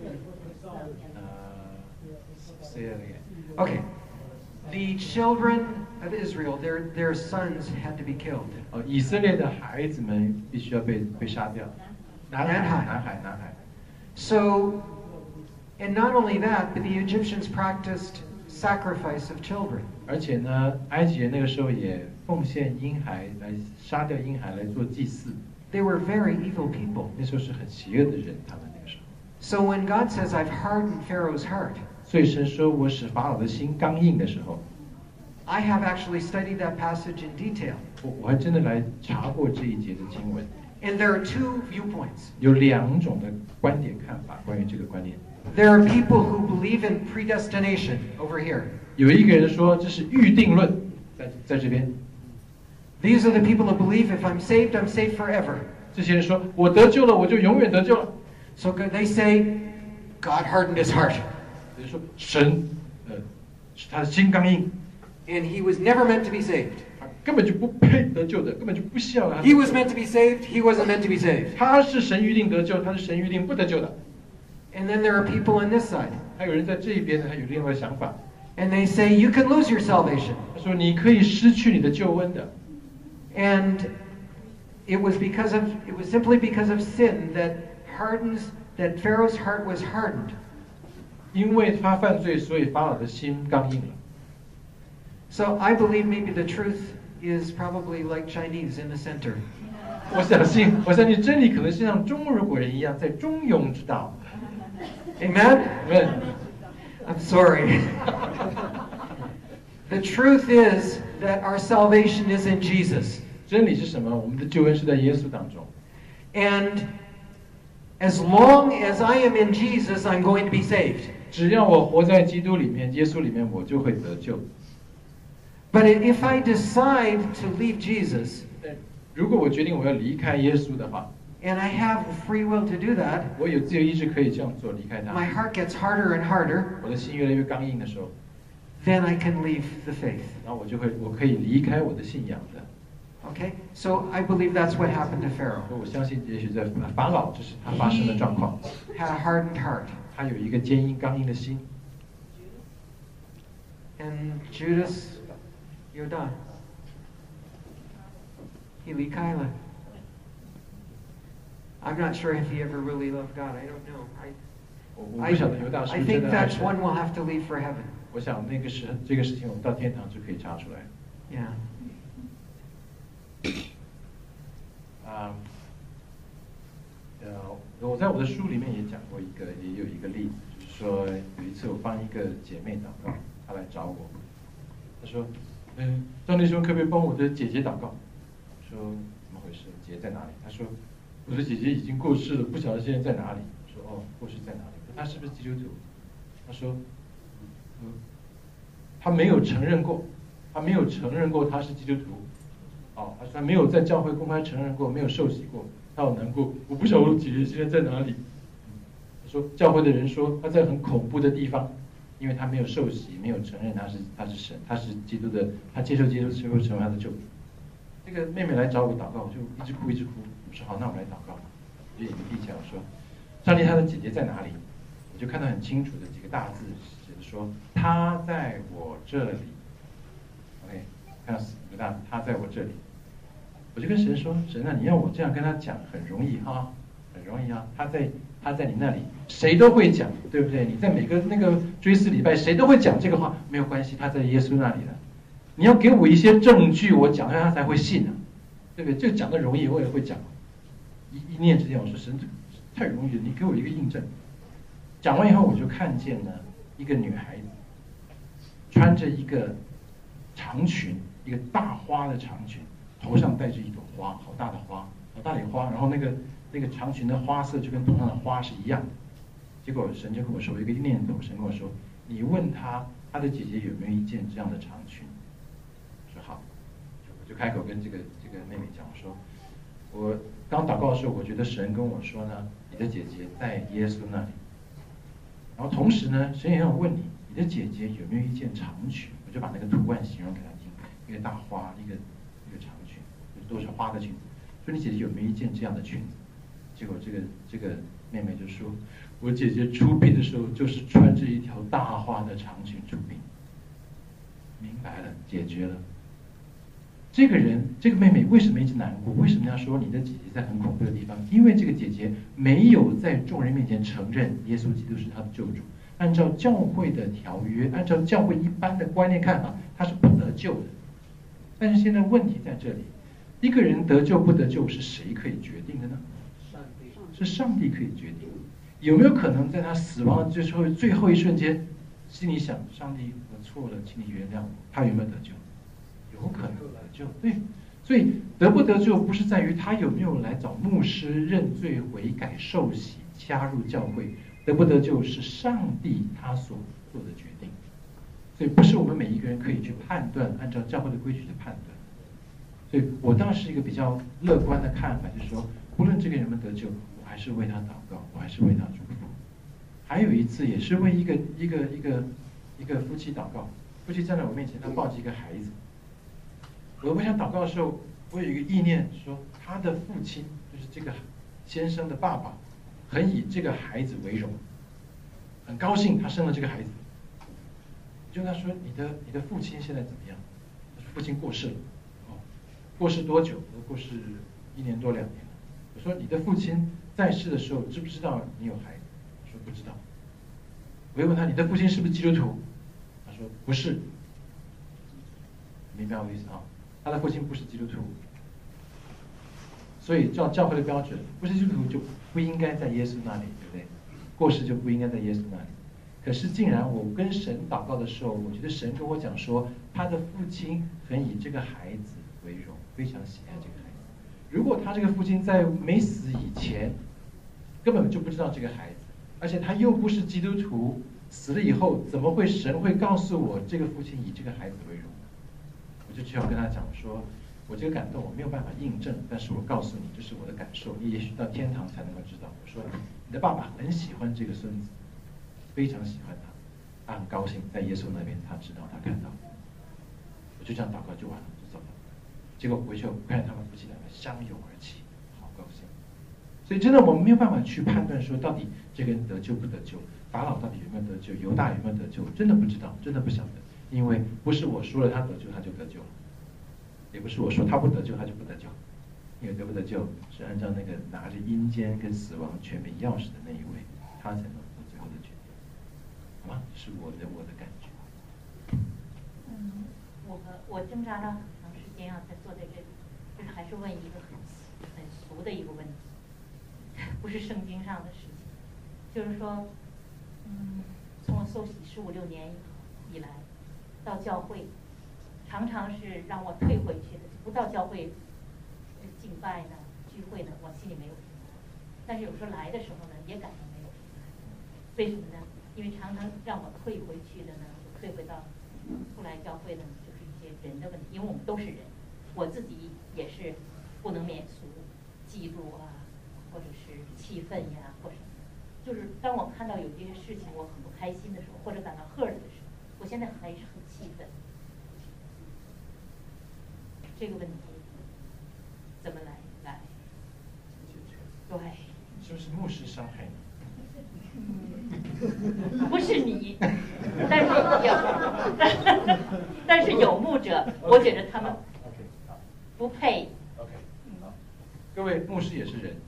Say that again. Okay. The children of Israel, their sons had to be killed. 以色列的孩子们必须要被杀掉。男孩。 So, and not only that, but the Egyptians practiced sacrifice of children. 而且呢，埃及人那个时候也奉献婴孩来杀掉婴孩来做祭祀。 They were very evil people. 那时候是很邪恶的人，他们那个时候。 So when God says, "I've hardened Pharaoh's heart," 所以神说我使法老的心刚硬的时候， I have actually studied that passage in detail. 我还真的来查过这一节的经文。 And there are two viewpoints. 有两种的观点看法，关于这个观念。 There are people who believe in predestination over here. 有一个人说这是预定论，在这边。 These are the people who believe if I'm saved forever. 这些人说我得救了，我就永远得救了。 So they say, God hardened his heart. 也就是说神，使他的心刚硬， And he was never meant to be saved. 他根本就不配得救的，根本就不需要他。 He was meant to be saved. He wasn't meant to be saved. 他是神预定得救，他是神预定不得救的。 And then there are people on this side. 还有人在这一边呢，他有另外的想法。 And they say, you can lose your salvation. 他说你可以失去你的救恩的。 And it was simply because of sin that Pharaoh's heart was hardened. 因为他犯罪，所以法老的心刚硬了。 So I believe maybe the truth is probably like Chinese in the center. 我相信真理可能是像中国人一样，在中庸之道。 Amen? Amen. I'm sorry. The truth is that our salvation is in Jesus. 真理是什么？我们的救恩是在耶稣当中。 And as long as I am in Jesus, I'm going to be saved. 只要我活在基督里面、耶稣里面，我就会得救。 But if I decide to leave Jesus, 如果我决定我要离开耶稣的话， and I have the free will to do that, 我有自由意志可以这样做，离开他。 my heart gets harder and harder, 我的心越来越刚硬的时候， then I can leave the faith. 然后我可以离开我的信仰的。 Okay? So I believe that's what happened to Pharaoh. 我相信，也许在法老，这是他发生的状况。 Had a hardened heart. 他有一个坚硬、刚硬的心。 And Judas, you're done. He 离开了. I'm not sure if he ever really loved God. I don't know. 我不晓得犹大是 I 不是真 think 的爱 that's 神。 one we'll have to leave for heaven. 我想这个事情，我们到天堂就可以查出来。 Yeah. 我在我的书里面也讲过也有一个例子，就是说有一次我帮一个姐妹祷告，她来找我，她说，张弟兄可不可以帮我的姐姐祷告？我说怎么回事？姐在哪里？她说我的姐姐已经过世了，不晓得现在在哪里。我说哦，过世在哪里？她是不是基督徒？她说，她没有承认过，她没有承认过她是基督徒。哦，她说她没有在教会公开承认过，没有受洗过。他好难过，我不晓得我姐姐现在在哪里。他说教会的人说他在很恐怖的地方，因为他没有受洗，没有承认他是神，他是基督的，他接受基督之后成为他的救主。这个妹妹来找我祷告，我就一直哭一直哭。我说好，那我们来祷告。我就眼睛闭起来，我说上帝他的姐姐在哪里？我就看到很清楚的几个大字写着说他在我这里。OK， 看到4个大字，他在我这里。我就跟神说，神啊，你要我这样跟他讲很容易哈，很容易啊。他在你那里，谁都会讲，对不对？你在每个那个追思礼拜，谁都会讲这个话，没有关系，他在耶稣那里了。你要给我一些证据，我讲了他才会信啊，对不对？这个讲的容易，我也会讲。一念之间，我说神，太容易了，你给我一个印证。讲完以后，我就看见了一个女孩子，穿着一个长裙，一个大花的长裙。头上戴着一朵花，好大的花，好大的花，然后那个长裙的花色就跟头上的花是一样的。结果神就跟我说，我一个念头，神跟我说，你问他的姐姐有没有一件这样的长裙。我说好，我就开口跟这个妹妹讲，我说我刚祷告的时候，我觉得神跟我说呢，你的姐姐在耶稣那里。然后同时呢，神也让我问你，你的姐姐有没有一件长裙？我就把那个图案形容给她听，一个大花，一个长裙，都是花的裙子。说你姐姐有没有一件这样的裙子？结果这个妹妹就说，我姐姐出殡的时候就是穿着一条大花的长裙出殡。明白了，解决了。这个妹妹为什么一直难过？为什么要说你的姐姐在很恐怖的地方？因为这个姐姐没有在众人面前承认耶稣基督是她的救主。按照教会的条约，按照教会一般的观念看法，她是不得救的。但是现在问题在这里，一个人得救不得救是谁可以决定的呢？是上帝可以决定。有没有可能在他死亡的最后一瞬间，心里想上帝我错了，请你原谅我？他有没有得救？有可能得救，对。所以得不得救不是在于他有没有来找牧师认罪悔改受洗加入教会，得不得救是上帝他所做的决定。所以不是我们每一个人可以去判断，按照教会的规矩去判断。所以我当时一个比较乐观的看法，就是说，无论这个人们得救，我还是为他祷告，我还是为他祝福。还有一次也是为一个夫妻祷告，夫妻站在我面前，他抱着一个孩子。我为他祷告的时候，我有一个意念说，他的父亲就是这个先生的爸爸，很以这个孩子为荣，很高兴他生了这个孩子。就跟他说，你的父亲现在怎么样？他说父亲过世了。过世多久？过世1年多2年了。我说你的父亲在世的时候知不知道你有孩子？说不知道。 我会问他：“你的父亲是不是基督徒？”他说：“不是。”明白我的意思啊？他的父亲不是基督徒，所以照教会的标准，不是基督徒就不应该在耶稣那里，对不对？过世就不应该在耶稣那里。可是竟然我跟神祷告的时候，我觉得神跟我讲说，他的父亲很以这个孩子为荣，非常喜爱这个孩子。如果他这个父亲在没死以前，根本就不知道这个孩子，而且他又不是基督徒，死了以后，怎么会神会告诉我这个父亲以这个孩子为荣？我就只好跟他讲说，我这个感动我没有办法印证，但是我告诉你，这是我的感受，你也许到天堂才能够知道。我说，你的爸爸很喜欢这个孙子，非常喜欢他，他很高兴在耶稣那边，他知道他看到，我就这样祷告就完了，就走了。结果回去我看见他们夫妻两个相拥而泣，好高兴。所以真的我们没有办法去判断说到底这个人得救不得救，法老到底有没有得救，犹大有没有得救，真的不知道，真的不晓得，因为不是我说了他得救他就得救了，也不是我说他不得救他就不得救，因为得不得救是按照那个拿着阴间跟死亡权柄钥匙的那一位，他才能做最后的决定，好吗？是我的感觉。 我挣扎了很长时间啊，在坐在这里，就是还是问一个很俗的一个问题，不是圣经上的事情，就是说，从我受洗15、16年以来，到教会，常常是让我退回去的，不到教会敬拜呢、聚会呢，我心里没有平安，但是有时候来的时候呢，也感到没有平安。为什么呢？因为常常让我退回去的呢，退回到后来教会呢，就是一些人的问题，因为我们都是人，我自己也是不能免俗、嫉妒啊，或者是气愤呀，或什么的。就是当我看到有这些事情我很不开心的时候，或者感到 hurt 的时候，我现在还是很气愤。这个问题怎么来解决？ 对， 是不是牧师伤害你？ 不是你，但是有牧者，我觉得他们不配。 OK， 好，各位牧师也是人。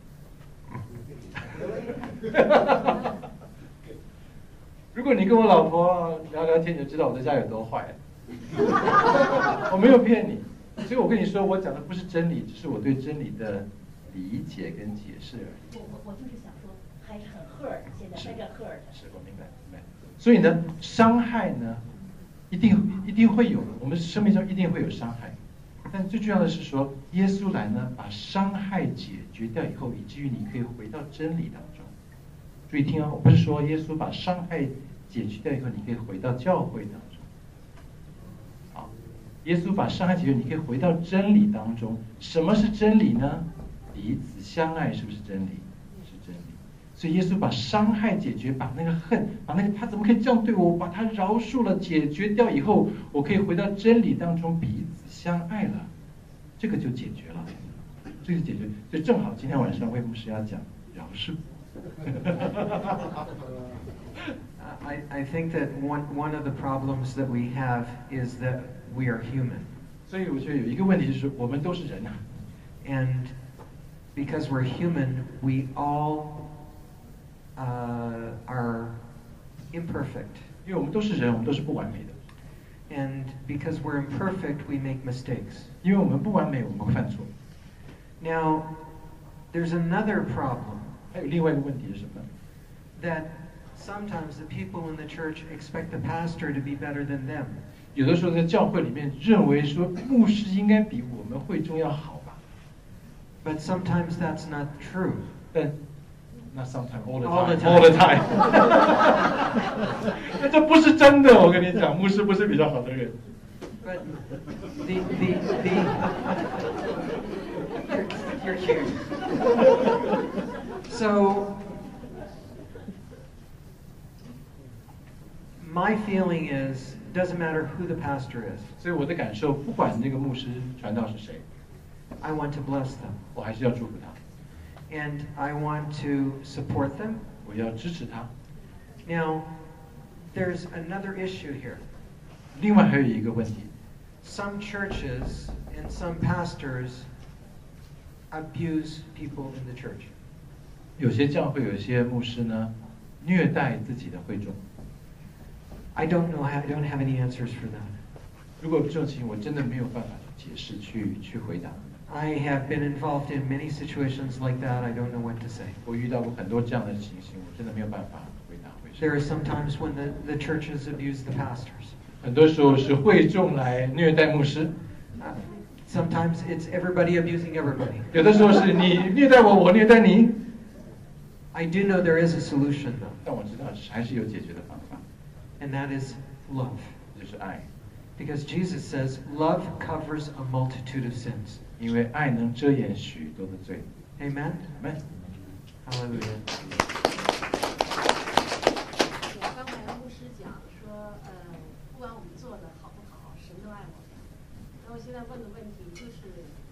如果你跟我老婆聊聊天，你就知道我在家有多坏。我没有骗你，所以我跟你说，我讲的不是真理，只是我对真理的理解跟解释而已。 我就是想说，还是很 hurt，现在在这 hurt。 是，我明白。所以呢，伤害呢，一定会有，我们生命中一定会有伤害。但最重要的是说，耶稣来呢，把伤害解决掉以后，以至于你可以回到真理当中。注意听啊，我不是说耶稣把伤害解决掉以后，你可以回到教会当中。好，耶稣把伤害解决，你可以回到真理当中。什么是真理呢？彼此相爱是不是真理？是真理。所以耶稣把伤害解决，把那个恨，把那个他怎么可以这样对我，把他饶恕了，解决掉以后，我可以回到真理当中，彼此相爱了，这个就解决了，这个解决。所以正好今天晚上魏牧师要讲饶恕。 I think that one of the problems that we have is that we are human. 所以我觉得有一个问题就是我们都是人啊。 And because we're human, we all are imperfect. 因为我们都是人，我们都是不完美的。 And because we're imperfect, we make mistakes. 因为我们不完美，我们会犯错。 Now, there's another problem. 还有另外一个问题是什么？ That sometimes the people in the church expect the pastor to be better than them. 有的时候在教会里面认为说牧师应该比我们会众要好吧。 But sometimes that's not true. 但 not sometimes, all the All the time, all the time. 那这不是真的，我跟你讲，牧师不是比较好的人。 But you're cute. So my feeling is, it doesn't matter who the pastor is. 所以我的感受，不管那个牧师传道是谁， I want to bless them. 我还是要祝福他， And I want to support them. 我要支持他。 Now, there's another issue here. 另外还有一个问题， Some churches and some pastors abuse people in the church. 有些教会有些牧师呢，虐待自己的会众。 I don't know. I don't have any answers for that. 如果这种情形，我真的没有办法去解释、去回答。 I have been involved in many situations like that. I don't know what to say. 我遇到过很多这样的情形，我真的没有办法回答。 There are some times when the churches abuse the pastors. 很多时候是会众来虐待牧师， Sometimes it's everybody abusing everybody. 有的时候是你虐待我，我虐待你。 I do know there is a solution though, 但我知道还是有解决的方法， and that is love. 就是爱， Because Jesus says love covers a multitude of sins. 因为爱能遮掩许多的罪。 Amen? 阿们。 Hallelujah. 刚才牧师讲说，不管我们做的好不好，神都爱我们。那我现在问的问题就是，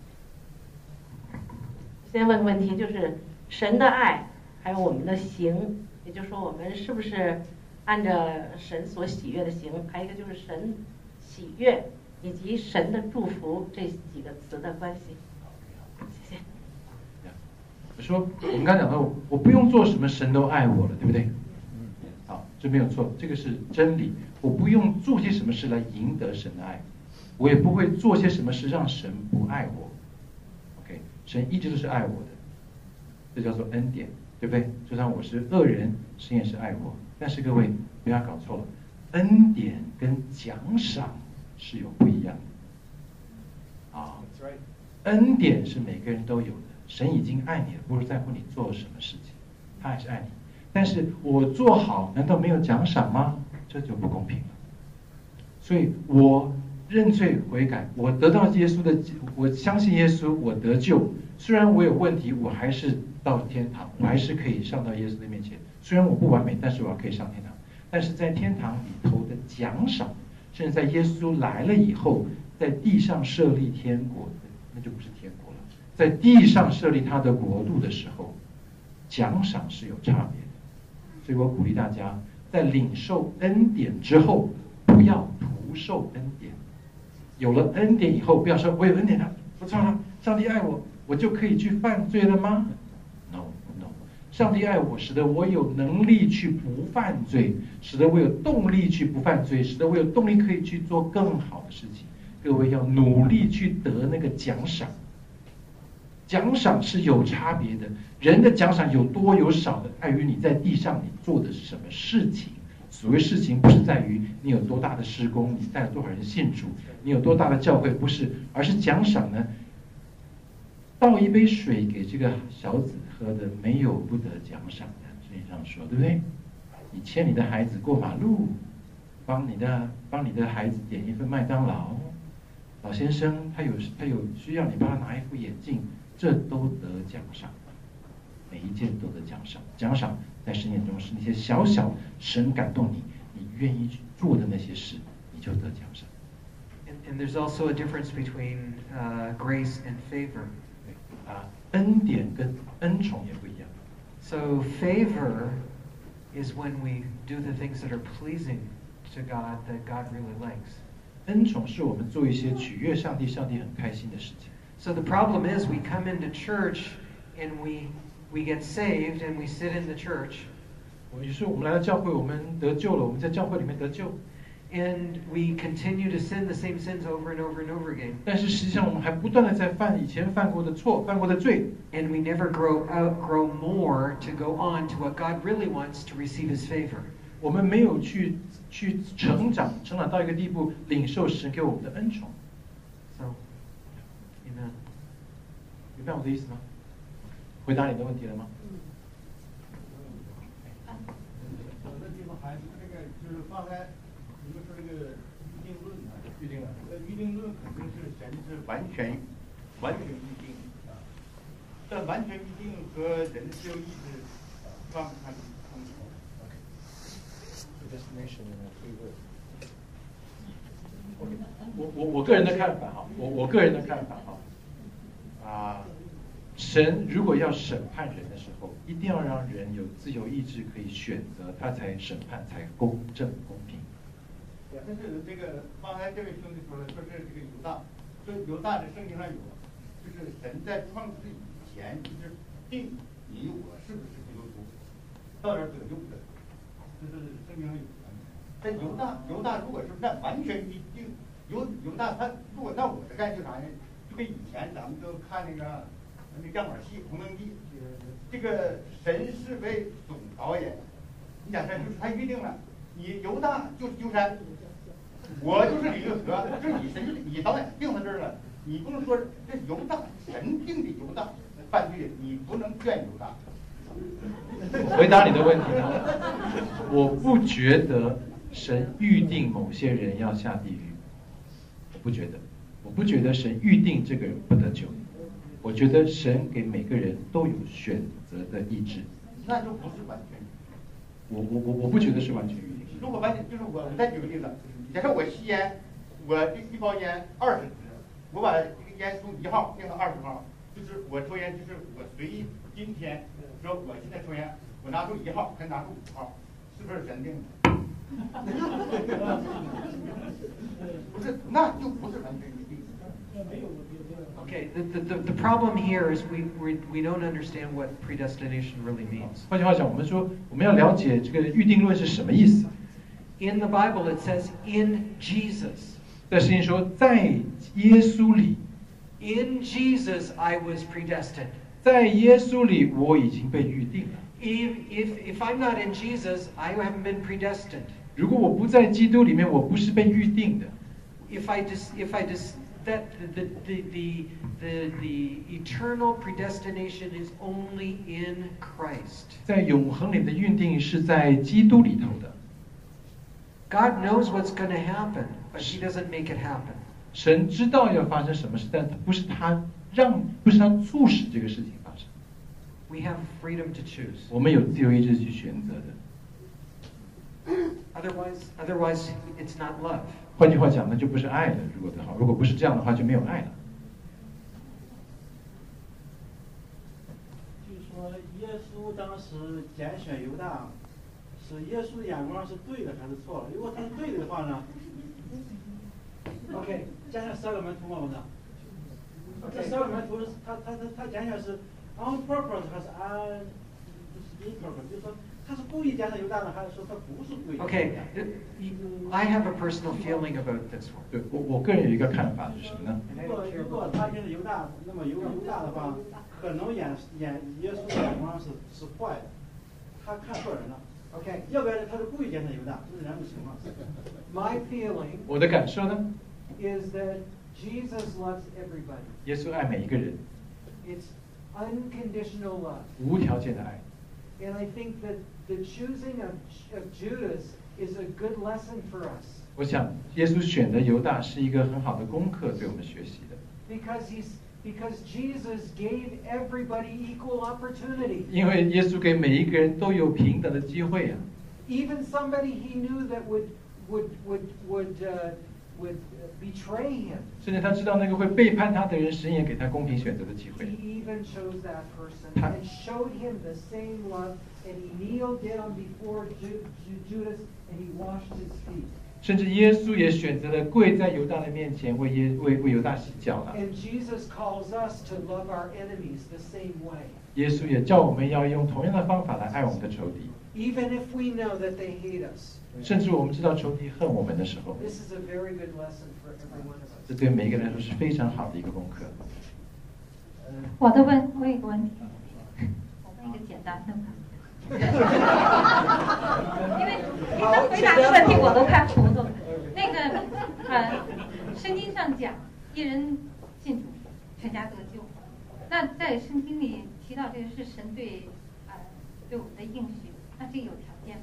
现在问个问题就是，神的爱还有我们的行，也就是说我们是不是按着神所喜悦的行？还有一个就是神喜悦以及神的祝福这几个词的关系。谢谢。 我说，我们刚讲到，我不用做什么，神都爱我了，对不对？好，这没有错，这个是真理。我不用做些什么事来赢得神的爱，我也不会做些什么事让神不爱我。OK， 神一直都是爱我的，这叫做恩典，对不对？就算我是恶人，神也是爱我。但是各位不要搞错了，恩典跟奖赏是有不一样的。啊，恩典是每个人都有的。神已经爱你了，不是在乎你做什么事情，他还是爱你。但是我做好，难道没有奖赏吗？这就不公平了。所以我认罪悔改，我得到耶稣的，我相信耶稣，我得救。虽然我有问题，我还是到天堂，我还是可以上到耶稣的面前。虽然我不完美，但是我可以上天堂。但是在天堂里头的奖赏，甚至在耶稣来了以后，在地上设立天国，那就不是天国了。在地上设立他的国度的时候，奖赏是有差别的。所以我鼓励大家，在领受恩典之后，不要徒受恩典。有了恩典以后，不要说我有恩典了，不错了，上帝爱我，我就可以去犯罪了吗 ？No。上帝爱我，使得我有能力去不犯罪，使得我有动力去不犯罪，使得我有动力可以去做更好的事情。各位要努力去得那个奖赏。奖赏是有差别的，人的奖赏有多有少的，在于你在地上你做的是什么事情。所谓事情，不是在于你有多大的施工，你带了多少人信主，你有多大的教会，不是，而是奖赏呢。倒一杯水给这个小子喝的，没有不得奖赏的。圣经上说，对不对？你牵你的孩子过马路，帮你的孩子点一份麦当劳，老先生他有需要你帮他拿一副眼镜。这都得奖赏，每一件都得奖赏。奖赏在神眼中是那些小小神感动你，你愿意去做的那些事，你就得奖赏。 And there's also a difference between grace and favor. 恩典跟恩宠也不一样。 So favor is when we do the things that are pleasing to God, that God really likes. 恩宠是我们做一些取悦上帝很开心的事情。 So the problem is we come into church and we get saved and we sit in the church. 于是我们来到教会，我们得救了，我们在教会里面得救。 And we continue to sin the same sins over and over and over again. 但是实际上我们还不断的在犯以前犯过的错，犯过的罪。 And we never grow more to go on to what God really wants to receive His favor. 我们没有去成长到一个地步，领受神给我们的恩宠。 So. Amen. 明白我的意思吗？回答你的问题了吗？ 有的地方还是那个，就是刚才你们说这个预定论啊，预定论肯定是神是完全预定啊，但完全预定和人的自由意志看不看冲突？ 我个人的看法哈，我个人的看法哈，神如果要审判人的时候，一定要让人有自由意志可以选择，他才审判才公正公平。 对，但是这个刚才这位兄弟说了，说是这个犹大的圣经上有，就是神在创世以前就是定你我是不是基督徒，到这儿得救的，这是圣经上有的。 这犹大如果是那完全预定，犹大他如果那我是干就啥呢？就跟以前咱们都看那个样板戏《红灯记》，这个神是为总导演，你假设就是他预定了，你犹大就是鸠山，我就是李月河，就是你神你导演定到这儿了，你不能说这犹大神定的犹大犯罪，你不能怨犹大。 回答你的问题呢，我不觉得神预定某些人要下地狱，我不觉得，我不觉得神预定这个人不得救，我觉得神给每个人都有选择的意志。 那就不是完全。 我不觉得是完全预定。 如果完全就是我再举个例子，假设我吸烟，我这一包烟20支，我把这个烟从1号定到20号，就是我抽烟就是我随意今天说我现在抽烟，我拿出1号跟拿出5号，是不是神定的？不是，那就不是完全预定。 Okay, the problem here is we don't understand what predestination really means. 换句话讲，我们说我们要了解这个预定论是什么意思。 In the Bible, it says in Jesus. 在圣经说，在耶稣里 In Jesus, I was predestined. 在耶稣里我已经被预定了。 If I'm not in Jesus, I haven't been predestined. 如果我不在基督里面，我不是被预定的。 That the eternal predestination is only in Christ. 在永恒里的预定是在基督里头的。 God knows what's going to happen, but He doesn't make it happen. 神知道要发生什么事，但不是他促使这个事情发生。 We have freedom to choose. 我们有自由意志去选择的。 Otherwise, it's not love. 换句话讲，那就不是爱了。如果不是这样的话，就没有爱了。 就是说，耶稣当时拣选犹大，是耶稣的眼光是对的还是错了？如果他是对的话呢 ？OK， 拣选12个门徒嘛，我讲。这12个门徒是他拣选是 on purpose 还是 on purpose？ 就是说他是故意拣选犹大呢，还是说他不是故意？ Okay, I have a personal feeling about this one. 对，我个人有一个看法是什么呢？ 如果他拣选犹大，那么犹大的话，可能耶稣的眼光是坏的，他看错人了。OK， 要不然他是故意拣选犹大，这是两种情况。 My feeling 我的感受呢 is that Jesus loves everybody. 耶稣爱每一个人， It's unconditional love. 无条件的爱。 And I think that the choosing of Judas is a good lesson for us. 我想，耶稣选择犹大是一个很好的功课，对我们学习的。 Because Jesus gave everybody equal opportunity. 因为耶稣给每一个人都有平等的机会啊。 Even somebody he knew that would betray him. 甚至他知道那个会背叛他的人，神也给他公平选择的机会。 He even chose that person and showed him the same love, and he kneeled down before Judas and he washed his feet. 甚至耶稣也选择了跪在犹大的面前，为犹大洗脚了。 And Jesus calls us to love our enemies the same way. 耶稣也叫我们要用同样的方法来爱我们的仇敌。 Even if we know that they hate us. 甚至我们知道仇敌恨我们的时候， This is a very good lesson for every one of us. 这对每一个人来说是非常好的一个功课。 我问一个问题，我问一个简单的吧。因为他回答的问题我都快糊涂了。那个圣经上讲，一人信主，全家得救。那在圣经里提到这个是神对我们的应许，那这个有条件吗？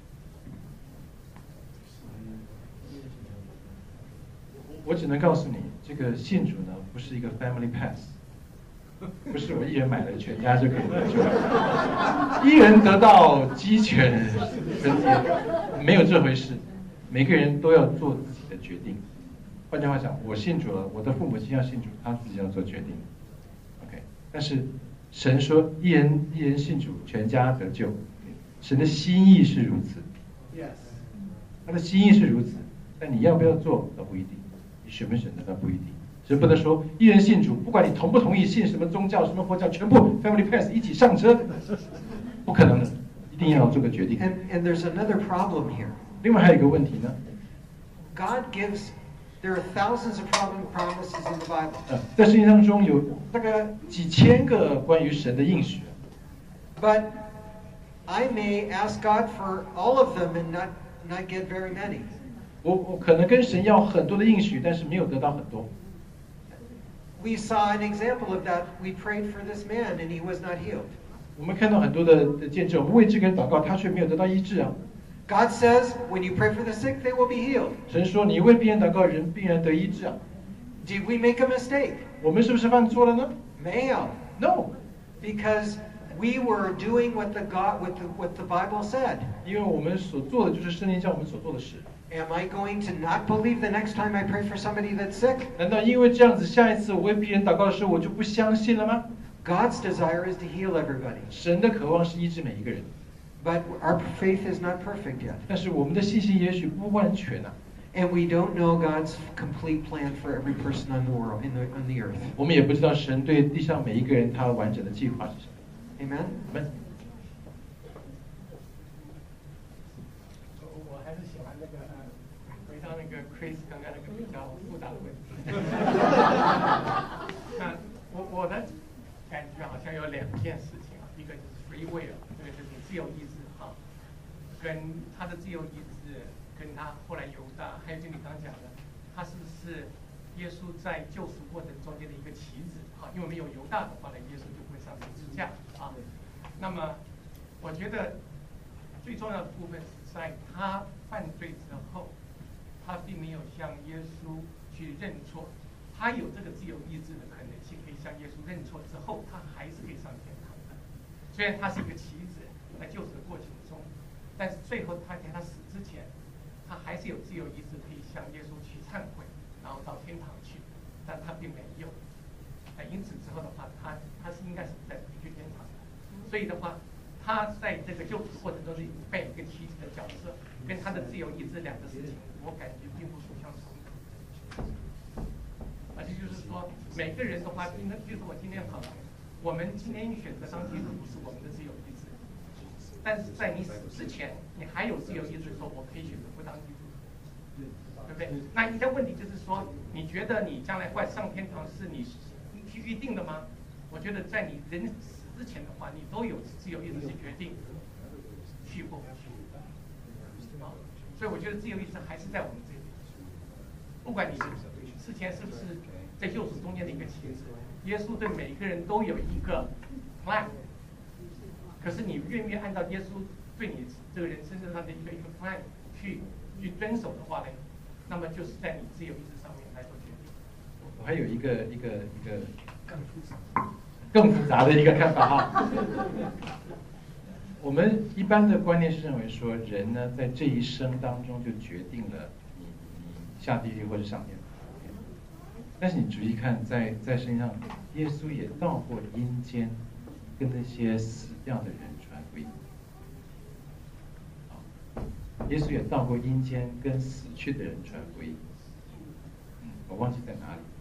我只能告诉你，这个信主呢，不是一个 family pass， 不是我一人买了全家就可以得救，一人得到鸡犬人杰，没有这回事。每个人都要做自己的决定。换句话讲，我信主了，我的父母亲要信主，他自己要做决定。OK， 但是神说一人信主，全家得救，神的心意是如此。 Yes， 他的心意是如此，但你要不要做，那不一定。选不选择那不一定，神不能说一人信主，不管你同不同意信什么宗教、什么佛教，全部 family pass 一起上车，不可能的，一定要做个决定。 And there's another problem here. 另外还有一个问题呢， God gives, there are thousands of promises in the Bible. 在圣经当中有大概几千个关于神的应许， But I may ask God for all of them and not get very many. 我可能跟神要很多的应许，但是没有得到很多。 We saw an example of that. We prayed for this man and he was not healed. 我们看到很多的见证，我们为这个人祷告，他却没有得到医治啊。 God says, when you pray for the sick, they will be healed. 神说你为病人祷告，病人得医治啊。 Did we make a mistake? 我们是不是犯错了呢 Mayo. ？No， Because we were doing what the Bible said. 因为我们所做的就是圣经叫我们所做的事。 Am I going to not believe the next time I pray for somebody that's sick? 难道因为这样子，下一次我为病人祷告的时候，我就不相信了吗？ God's desire is to heal everybody. 神的渴望是医治每一个人， But our faith is not perfect yet. 但是我们的信心也许不完全啊。 And we don't know God's complete plan for every person on the world, on the earth. 我们也不知道神对地上每一个人他完整的计划是什么。 Amen? 我们我还是喜欢那个回到那个 Chris 刚刚那个比较复杂的问题。那我的感觉好像有两件事情啊，一个就是 free will， 这个就是自由意志哈，跟他的自由意志，跟他后来犹大，还有就你刚讲的，他是不是耶稣在救赎过程中间的一个棋子啊？因为没有犹大的话呢，耶稣就不会上十字架啊。那么我觉得最重要的部分是在他犯罪之后，他并没有向耶稣去认错，他有这个自由意志的可能性，可以向耶稣认错之后，他还是可以上天堂的。虽然他是一个棋子，在救赎的过程中，但是最后他在他死之前，他还是有自由意志可以向耶稣去忏悔，然后到天堂去，但他并没有。因此之后的话，他是应该是在去天堂的。所以的话，他在这个救赎过程中是扮演一个棋子的角色，跟他的自由意志两个事情，我感觉并不互相冲突。而且就是说，每个人的话，就是我今天好了，我们今天选择当基督徒是我们的自由意志，但是在你死之前，你还有自由意志的时候，我可以选择不当基督徒，对不对？那一个问题就是说，你觉得你将来会上天堂是你去预定的吗？我觉得在你人死之前的话，你都有自由意志去决定去或不去。所以我觉得自由意志还是在我们这里，不管你之前是不是在救赎中间的一个棋子，耶稣对每个人都有一个 plan。可是你愿不愿意按照耶稣对你这个人生上的一个 plan 去遵守的话呢？那么就是在你自由意志上面来做决定。 我还有一个更复杂的一个看法哈。我们一般的观念是认为说，人呢在这一生当中就决定了你下地狱或者上天堂。但是你仔细看，在圣经上，耶稣也到过阴间，跟那些死掉的人传福音。耶稣也到过阴间，跟死去的人传福音。我忘记在哪里。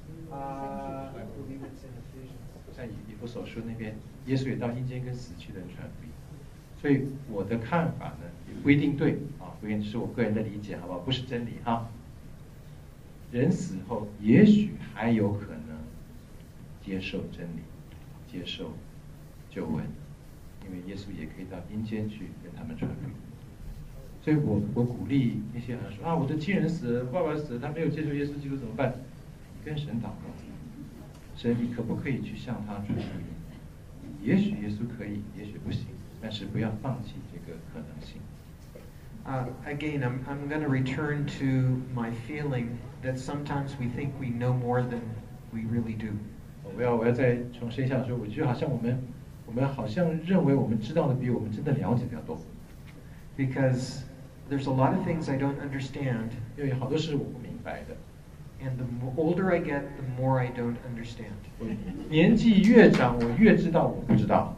在以弗所书那边，耶稣也到阴间跟死去的人传福音。所以我的看法呢，也不一定对啊，不一定是我个人的理解，好不好？不是真理哈。人死后，也许还有可能接受真理，接受救恩，因为耶稣也可以到阴间去跟他们传福音。所以我鼓励那些人说啊，我的亲人死了，爸爸死了，他没有接受耶稣基督怎么办？你跟神祷告，神你可不可以去向他传福音？也许耶稣可以，也许不行，但是不要放弃这个可能性。 Again, I'm going to return to my feeling that sometimes we think we know more than we really do. 我要再重申一下说，我觉得好像我们好像认为我们知道的比我们真的了解的要多。 Because there's a lot of things I don't understand. 因为好多事我不明白的。 And the older I get, the more I don't understand. 年纪越长，我越知道我不知道。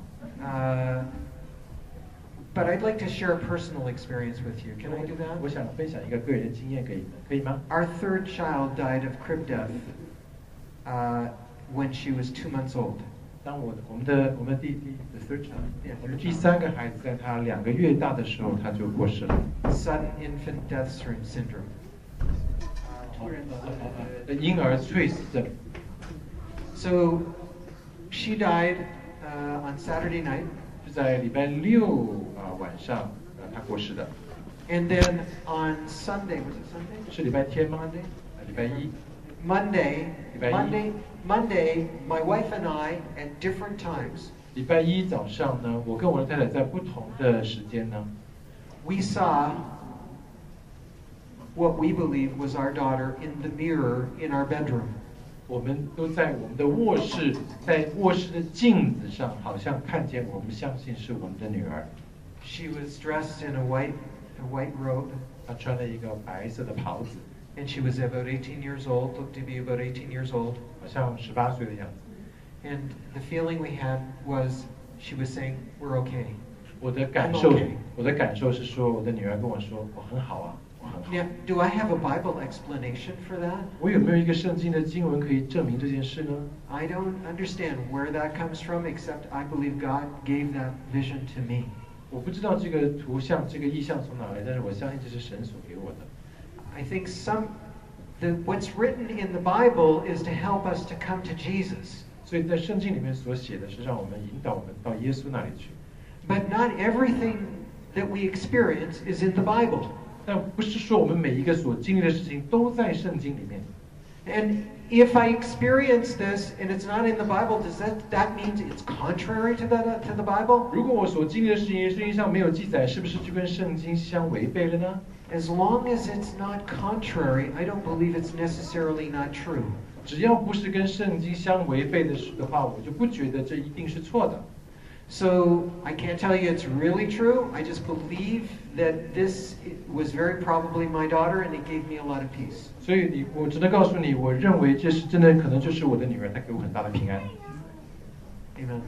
But I'd like to share a personal experience with you. Can I do that? 我想分享一个个人的经验给你们，可以吗？ Our third child died of crib death when she was 2 months old. 当我们的我的第3个孩子在他2个月大的时候，他就过世了。 Sudden infant death syndrome. 婴儿猝死症。 So she died on Saturday night. 是在礼拜6晚上他过世的。 And then on Sunday, was it Sunday? 是礼拜天吗？礼拜一。 Monday, my wife and I at different times. 礼拜一早上呢，我跟我的太太在不同的时间呢 we saw what we believe was our daughter in the mirror in our bedroom. 我们都在我们的卧室，在卧室的镜子上，好像看见我们相信是我们的女儿。 She was dressed in a white robe. 她穿了一个白色的袍子。 And she was about 18 years old, looked to be about 18 years old. 好像18岁的样子。 And the feeling we had was she was saying, "We're okay." 我的感受是说，我的女儿跟我说，我很好啊，我很好。 Now, do I have a Bible explanation for that? 我有没有一个圣经的经文可以证明这件事呢 I don't understand where that comes from, except I believe God gave that vision to me. 我不知道这个图像、这个意象从哪来，但是我相信这是神所给我的。 I think what's written in the Bible is to help us to come to Jesus. 所以在圣经里面所写的是让我们引导我们到耶稣那里去。 But not everything that we experience is in the Bible. 但不是说我们每一个所经历的事情都在圣经里面。 And if I experience this and it's not in the Bible, does that mean it's contrary to the Bible? 如果我所经历的事情圣经上没有记载，是不是就跟圣经相违背了呢？ As long as it's not contrary, I don't believe it's necessarily not true. 只要不是跟圣经相违背的话，我就不觉得这一定是错的。 So I can't tell you it's really true. I just believe that this was very probably my daughter, and it gave me a lot of peace. 所以我只能告诉你，我认为这是真的，可能就是我的女儿，她给我很大的平安。 Amen.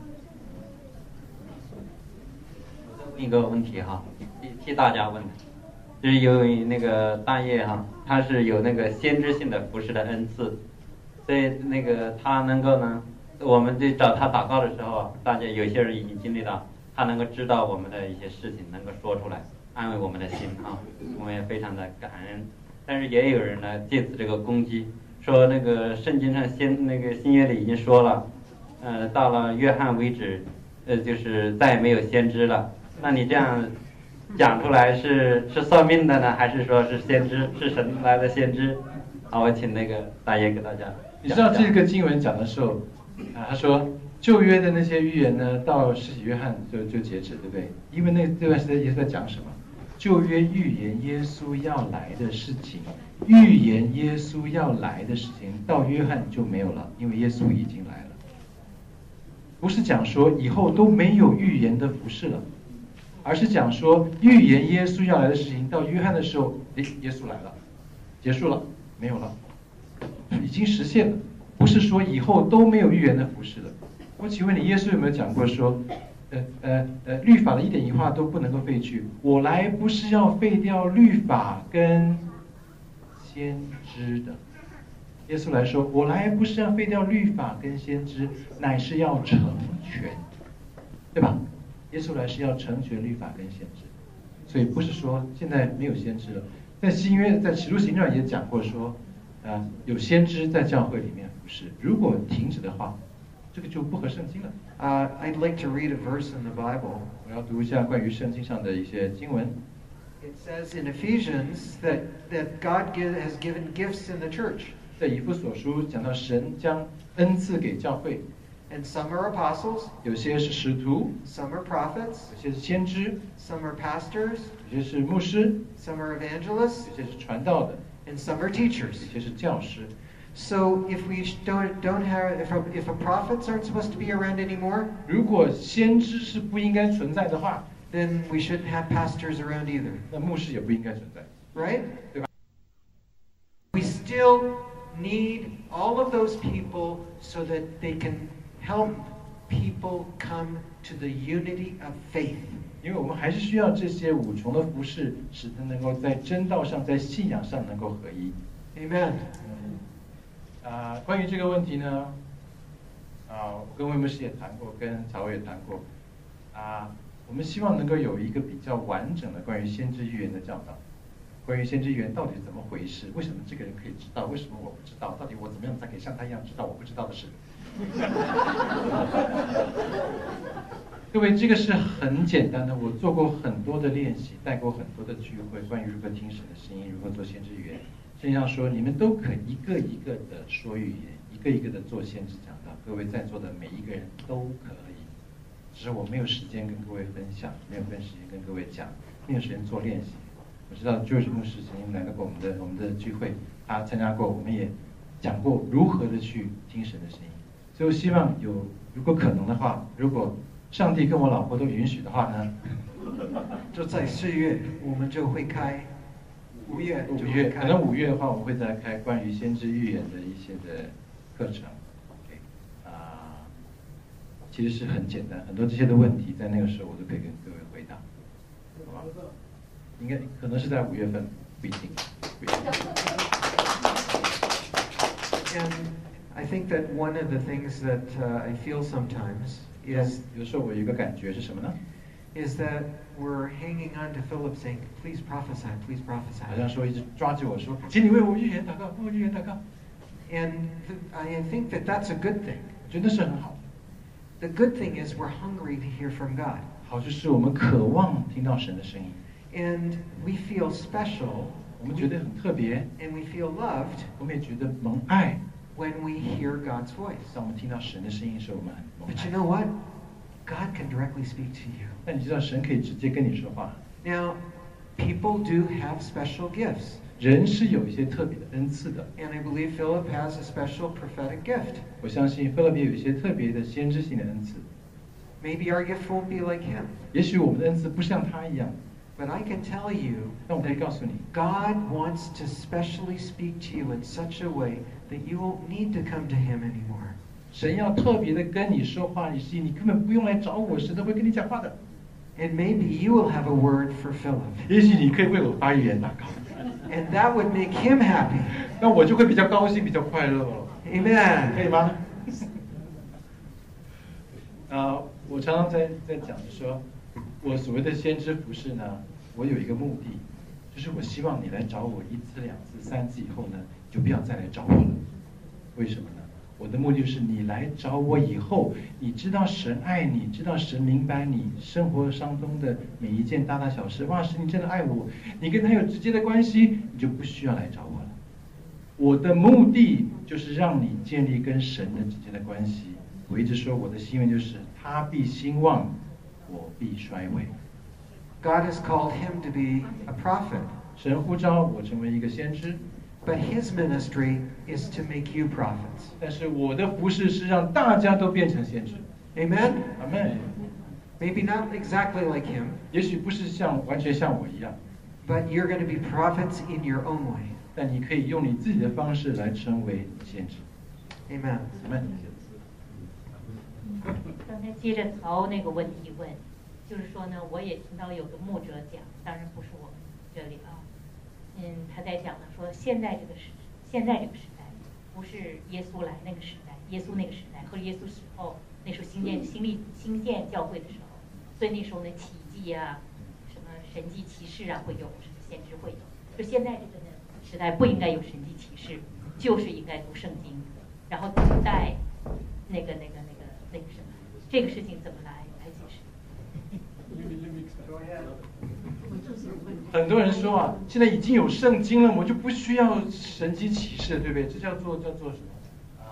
一个问题哈，替大家问的。就是由于那个大业哈，他是有那个先知性的服侍的恩赐，所以那个他能够呢，我们在找他祷告的时候啊，大家有些人已经经历到，他能够知道我们的一些事情，能够说出来，安慰我们的心哈，我们也非常的感恩。但是也有人呢借此这个攻击，说那个圣经上新约里已经说了，到了约翰为止，就是再也没有先知了。那你这样讲出来是算命的呢，还是说是先知，是神来的先知？好，我请那个大爷给大家。 你知道这个经文讲的时候，他说旧约的那些预言呢，到施洗约翰就截止，对不对？因为这段时间耶稣在讲什么？旧约预言耶稣要来的事情，预言耶稣要来的事情，到约翰就没有了，因为耶稣已经来了。不是讲说以后都没有预言的服事了。而是讲说预言耶稣要来的事情，到约翰的时候，耶稣来了，结束了，没有了，已经实现了，不是说以后都没有预言的服事了。我请问你，耶稣有没有讲过说，律法的一点一画都不能够废去？我来不是要废掉律法跟先知的。耶稣来说，我来不是要废掉律法跟先知，乃是要成全，对吧？耶稣来是要成全律法跟先知，所以不是说现在没有先知了。在新约，在启示录行传也讲过说，有先知在教会里面服事，如果停止的话，这个就不合圣经了。 I'd like to read a verse in the Bible. 我要读一下关于圣经上的一些经文。 It says in Ephesians that God has given gifts in the church. 在以弗所书讲到神将恩赐给教会。 And some are apostles, 有些是使徒 some are prophets, 有些是先知 some are pastors, 有些是牧师 some are evangelists, 有些是传道的 and some are teachers. 有些是教师。 So if we don't have, if a prophets aren't supposed to be around anymore, 如果先知是不应该存在的话， then we shouldn't have pastors around either. 那牧师也不应该存在， Right? 对吧？ We still need all of those people so that they can help people come to the unity of faith. 因为我们还是需要这些五重的服事，使得能够在真道上、在信仰上能够合一。 Amen. 关于这个问题呢， 我跟魏牧师也谈过，跟曹伟也谈过，我们希望能够有一个比较完整的关于先知预言的教导，关于先知预言到底怎么回事，为什么这个人可以知道，为什么我不知道，到底我怎么样才可以像他一样知道我不知道的事？各位，这个是很简单的，我做过很多的练习，带过很多的聚会，关于如何听神的声音，如何做先知预言。圣经上说，你们都可一个一个的说预言，一个一个的做先知讲道。各位在座的每一个人都可以，只是我没有时间跟各位分享，没有时间跟各位讲，没有时间做练习。我知道 George 牧师曾经来到过我们的聚会，他参加过，我们也讲过如何的去听神的声音。所以我希望如果可能的话，如果上帝跟我老婆都允许的话呢， 就在4月，我们就会开5月可能5月的话，我们会再开关于先知预言的一些的课程。其实是很简单，很多这些的问题在那个时候我都可以跟各位回答，好吧？应该可能是在5月份，不一定。 And I think that one of the things that I feel sometimes is 有时候我有一个感觉是什么呢？ is that we're hanging on to Philip saying, "Please prophesy, please 好像 prophesy." 说一直抓着我说，请你为我预言祷告，为我预言祷告。 And I think that that's a good thing. 我觉得是很好。 The good thing is we're hungry to hear from God. 好处是我们渴望听到神的声音， And we feel special. 我们觉得很特别， And we feel loved 我们也觉得蒙爱。 when we hear God's voice. 当我们听到神的声音时，我们很蒙 But you 爱。 know what? God can directly speak to you. 但你知道神可以直接跟你说话， Now, people do have special gifts. 人是有一些特别的恩赐的。 And I believe Philip has a special prophetic gift. 我相信菲勒比有一些特别的先知性的恩赐， Maybe our gift won't be like him. 也许我们的恩赐不像他一样， But I can tell you 但我可以告诉你， God wants to specially speak to you in such a way that you won't need to come to him anymore. 神要特别的跟你说话，你根本不用来找我，神都会跟你讲话的。 And maybe you will have a word for Philip. 也许你可以为我发预言祷告， And that would make him happy. 那我就会比较高兴，比较快乐了，可 Amen. 以吗？我常常在讲说，我所谓的先知服侍呢，我有一个目的，就是我希望你来找我1次、2次、3次以后呢，就不要再来找我了。为什么呢？我的目的就是你来找我以后，你知道神爱你，知道神明白你生活当中的每一件大大小事。哇，神你真的爱我，你跟他有直接的关系，你就不需要来找我了。我的目的就是让你建立跟神的直接的关系。我一直说我的心愿就是他必兴旺，我必衰微。 God has called him to be a prophet. 神呼召我成为一个先知， But his ministry is to make you prophets. 但是我的服事是让大家都变成先知。 Amen? 阿门。 Maybe not exactly like him, 也许不是完全像我一样， but you're going to be prophets in your own way. 但你可以用你自己的方式来成为先知。 Amen. 阿门。 刚才接着曹那个问题问，就是说呢，我也听到有个牧者讲，当然不是我们这里啊，他在讲呢，说现在这个时代，不是耶稣来那个时代，耶稣那个时代和耶稣死后，那时候兴建教会的时候，所以那时候呢，奇迹啊，什么神迹奇事啊会有，什么先知会有。就现在这个呢时代不应该有神迹奇事，就是应该读圣经，然后等待那个什么，这个事情怎么来解释？ 很多人说啊，现在已经有圣经了，我就不需要神迹启示，对不对？这叫做什么？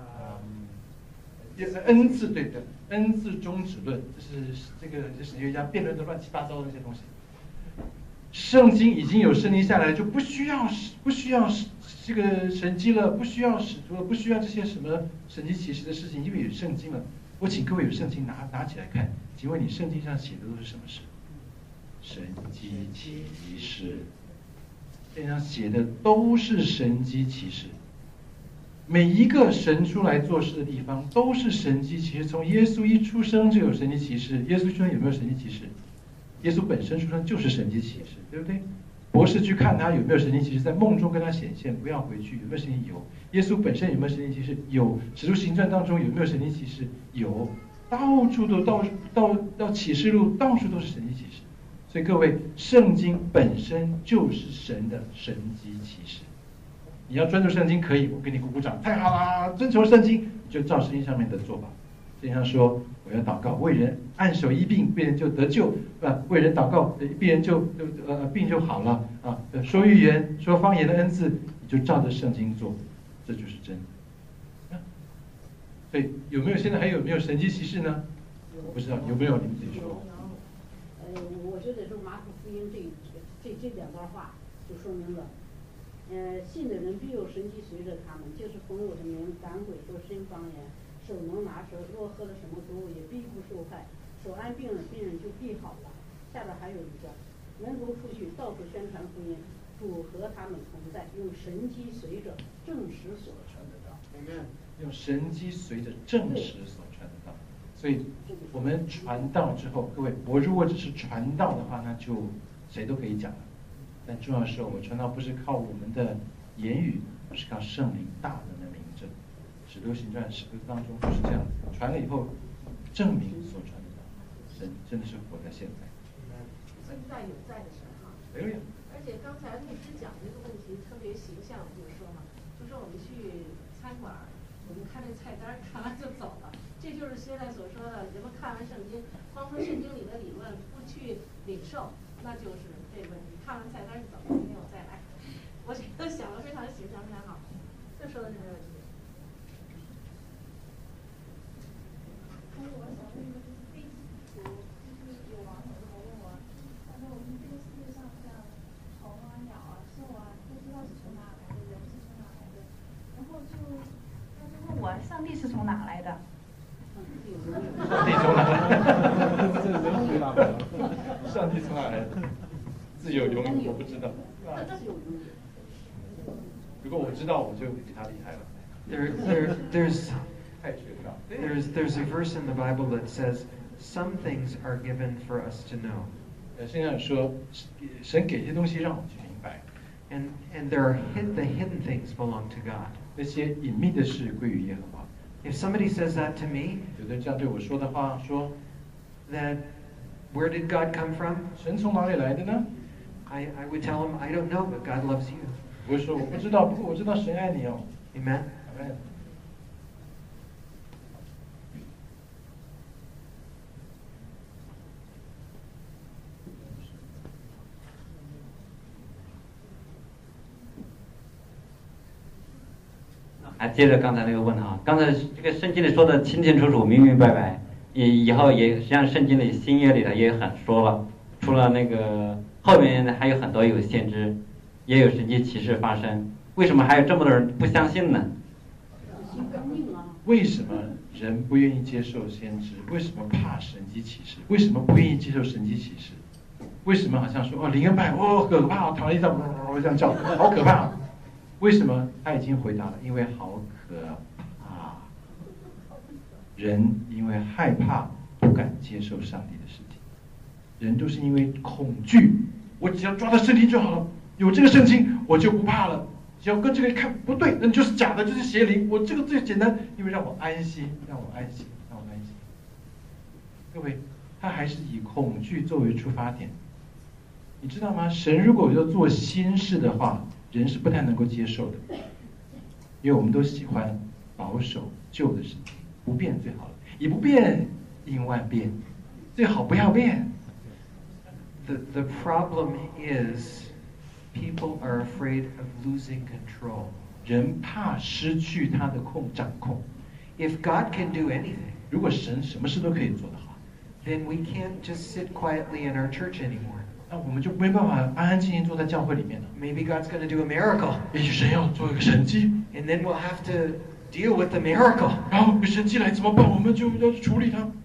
恩赐，对的，恩赐终止论，这个神学家辩论的乱七八糟的那些东西。圣经已经有圣经下来，就不需要这个神迹了，不需要使徒了，不需要这些什么神迹奇事的事情，因为有圣经了。我请各位有圣经拿起来看，请问你圣经上写的都是什么事？神迹奇事，圣经上写的都是神迹奇事。每一个神出来做事的地方都是神迹奇事。从耶稣一出生就有神迹奇事。耶稣出生有没有神迹奇事？耶稣本身出生就是神迹奇事，对不对？ 博士去看他有没有神经奇事，在梦中跟他显现，不要回去，有没有神经？有。耶稣本身有没有神经奇事？有。使徒行传当中有没有神经奇事？有。到处都到启示录到处都是神迹奇事。所以各位，圣经本身就是神的神迹奇事。你要专注圣经可以，我给你鼓鼓掌，太好了！遵从圣经，你就照圣经上面的做吧。圣经上说，我要祷告，为人按手医病，病人就得救；为人祷告，病人病就好了啊。说预言、说方言的恩赐，你就照着圣经做，这就是真。所以现在还有没有神迹奇事呢？我不知道有没有，你们自己说。 我觉得这马可福音这两段话就说明了，信的人必有神迹随着他们，就是奉我的名赶鬼，说新方言，手能拿蛇，若喝了什么毒物也必不受害，手按病人，病人就必好了。下边还有一个，门徒出去到处宣传福音，主和他们同在，用神迹随着证实所传的道。 用神迹随着证实所传的道。所以我们传道之后，各位，我如果只是传道的话，那就谁都可以讲了。但重要的是，我们传道不是靠我们的言语，而是靠圣灵大能的明证。使徒行传10当中就是这样，传了以后证明所传的道，神真的是活在现在。 现在有在的神哈。 没有呀。 而且刚才律师讲这个问题特别形象，就是说嘛，就说我们去餐馆，我们看那菜单，看完就走了。这就是现在所说的，人们看完圣经，光从圣经里的理论不去领受，那就是这个问题。看完菜单就走了，没有再来。我觉得想的非常形象，非常好，这说的是没问题。 我想问一个，就是背景图，就是有网友问我，他说我们这个世界上像虫啊、鸟啊、兽啊，不知道是从哪来的，人是从哪来的，然后他就问我，上帝是从哪来的？ 上帝从哪来的？这人回答完了。上帝从哪来的？自有永有，我不知道。如果我知道，我就比他厉害了。 There's a verse in the Bible that says some things are given for us to know. 圣经上说，神给些东西让我们去明白。 And there are the hidden things belong to God. 那些隐秘的事归于耶和华。 If somebody says that to me, 有的这样对我说的话，说 that where did God come from? 神从哪里来的呢？ I would tell him I don't know, but God loves you. 我会说我不知道，不过我知道神爱你哦。 Amen. Amen. 还接着刚才那个问啊，刚才这个圣经里说的清清楚楚、明明白白，以后也实际上圣经里新约里头也很说了，除了那个后面还有很多有先知，也有神迹奇事发生，为什么还有这么多人不相信呢？ 为什么人不愿意接受先知？为什么怕神迹奇事？为什么不愿意接受神迹奇事？为什么好像说灵恩派可怕，躺在地上这样叫，好可怕？为什么？他已经回答了，因为好可怕。人因为害怕，不敢接受上帝的事情。人都是因为恐惧，我只要抓到圣经就好了，有这个圣经我就不怕了。只要跟这个看不对，那就是假的，就是邪灵。我这个最简单，因为让我安心，让我安心，让我安心。各位，他还是以恐惧作为出发点。你知道吗？神如果要做新事的话，人是不太能够接受的，因为我们都喜欢保守旧的事情，不变最好了，以不变应万变，最好不要变。 The problem is people are afraid of losing control. 人怕失去他的掌控。 If God can do anything, 如果神什么事都可以做的话， then we can't just sit quietly in our church anymore. 那我们就没办法安安静静坐在教会里面了。 Maybe God's going to do a miracle. 也许神要做一个神迹 And then we'll have to deal with the miracle. 然后神迹来怎么办？我们就要去处理它。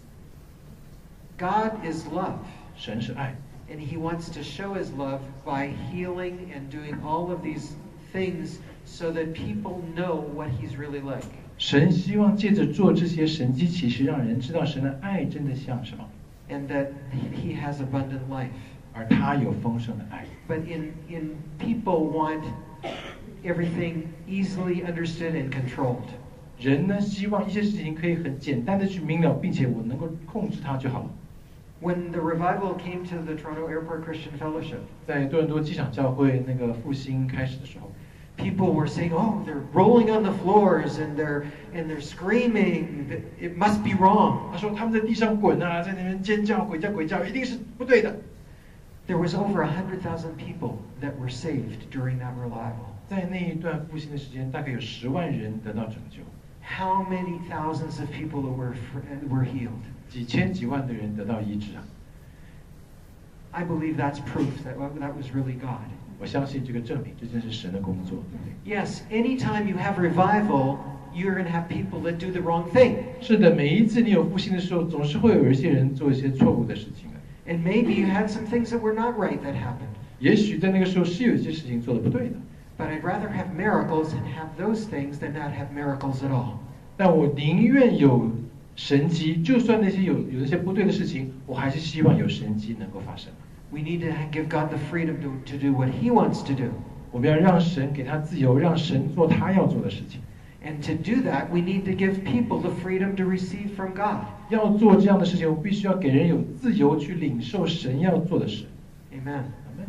God is love. 神是爱。 And he wants to show his love by healing and doing all of these things so that people know what he's really like. 神希望借着做这些神迹奇事，让人知道神的爱真的像什么。 And that he has abundant life. 而他有丰盛的爱。 But in people want everything easily understood and controlled. 人呢，希望一些事情可以很简单的去明了，并且我能够控制它就好了。 When the revival came to the Toronto Airport Christian Fellowship, 在多伦多机场教会那个复兴开始的时候， people were saying, "Oh, they're rolling on the floors and they're screaming. It must be wrong." 他说他们在地上滚啊，在那边尖叫、鬼叫，一定是不对的。 There was over 100,000 people that were saved during that revival. 在那一段复兴的时间，大概有10万人得到拯救， How many thousands of people were healed? 几千几万的人得到医治啊！ I believe that's proof that was really God. 我相信这个证明，这真是神的工作，对不对？ Yes, anytime you have revival, you're going to have people that do the wrong thing. 是的，每一次你有复兴的时候，总是会有一些人做一些错误的事情的。 And maybe you had some things that were not right that happened. 也许在那个时候是有一些事情做的不对的， But I'd rather have miracles and have those things than not have miracles at all. 但我宁愿有神迹，就算那些有那些不对的事情，我还是希望有神迹能够发生。 We need to give God the freedom to do what He wants to do. 我们要让神给他自由，让神做他要做的事情。 And to do that, we need to give people the freedom to receive from God. 要做这样的事情，我必须要给人有自由去领受神要做的事。 Amen.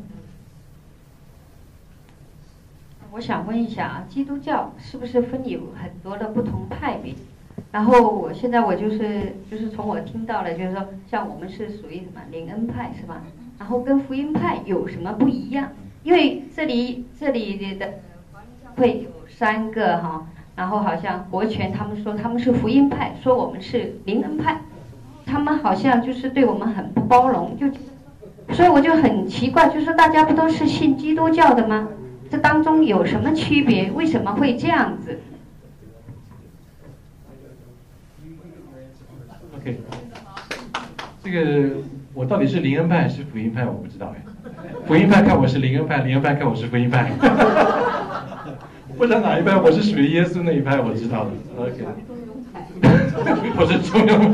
我想问一下啊，基督教是不是分有很多的不同派别？然后我就是从我听到的，就是说像我们是属于什么灵恩派是吧？然后跟福音派有什么不一样？因为这里的会有3个哈，然后好像国权他们说他们是福音派，说我们是灵恩派，他们好像就是对我们很不包容，所以我就很奇怪，就是大家不都是信基督教的吗？这当中有什么区别？为什么会这样子？ OK， 这个我到底是灵恩派还是福音派，我不知道哎。福音派看我是灵恩派，灵恩派看我是福音派。我不知道哪一派，我是属于耶稣那一派，我知道的。OK， 我是中庸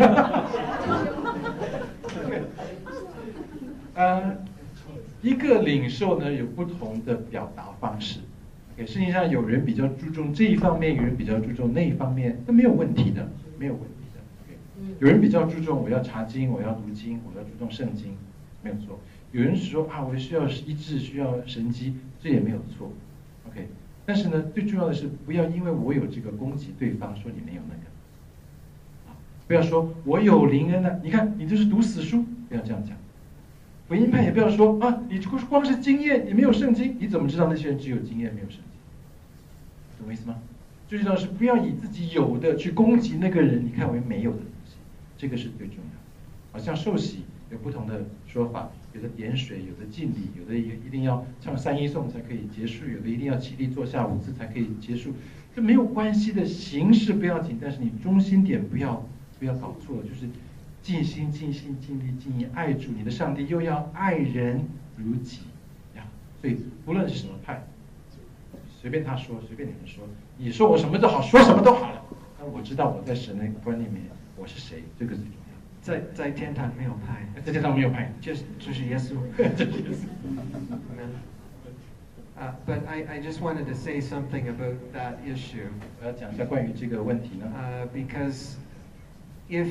派。一个领受呢有不同的表达方式。OK， 实际上有人比较注重这一方面，有人比较注重那一方面，那没有问题的，没有问题。 有人比较注重我要查经，我要读经，我要注重圣经，没有错。有人说啊，我需要医治，需要神迹，这也没有错。OK， 但是呢，最重要的是不要因为我有这个攻击对方，说你没有那个。不要说我有灵恩的，你看你就是读死书，不要这样讲。福音派也不要说啊，你光是经验，你没有圣经，你怎么知道那些人只有经验没有圣经？懂我意思吗？最重要的是不要以自己有的去攻击那个人，你看为没有的。 这个是最重要的。好像受洗有不同的说法，有的点水，有的敬礼，有的一定要唱3一颂才可以结束，有的一定要起立坐下5次才可以结束。这没有关系的，形式不要紧，但是你中心点不要搞错了，就是尽心尽性尽力尽意爱主你的上帝，又要爱人如己呀。所以不论是什么派，随便他说，随便你们说，你说我什么都好，说什么都好了。那我知道我在神的观念里面。 我是谁？这个最重要。 在天堂没有派， 在天堂没有派， 就是耶稣。But I just wanted to say something about that issue. 我要讲一下关于这个问题呢。 Because if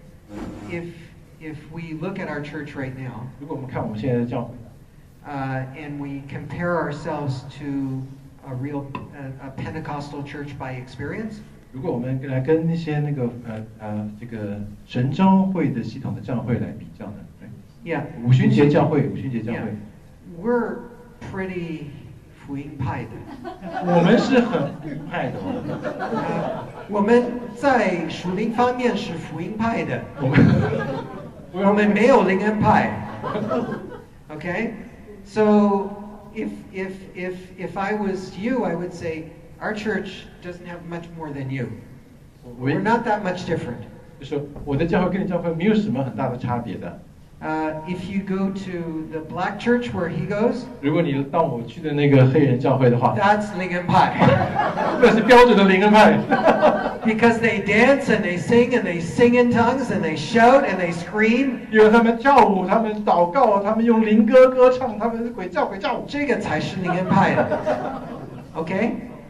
we look at our church right now, 如果我们看我们现在的教会 ，and we compare ourselves to a Pentecostal church by experience. 如果我们来跟那些这个神召会的系统的教会来比较呢？对 ，Yeah， 五旬节教会 ，We're pretty 福音派的。 我们是很福音派的。 我们在属灵方面是福音派的。我们没有灵恩派。Okay， so if I was you, I would say. Our church doesn't have much more than you. We're not that much different. 就是我的教会跟你教会没有什么很大的差别的。 If you go to the black church where he goes, 如果你到我去的那个黑人教会的话， that's Ling and Pai. 那是标准的灵恩派。 Because they dance and they sing in tongues and they shout and they scream. 因为他们跳舞，他们祷告，他们用灵歌歌唱，他们鬼叫。 这个才是灵恩派的。Okay?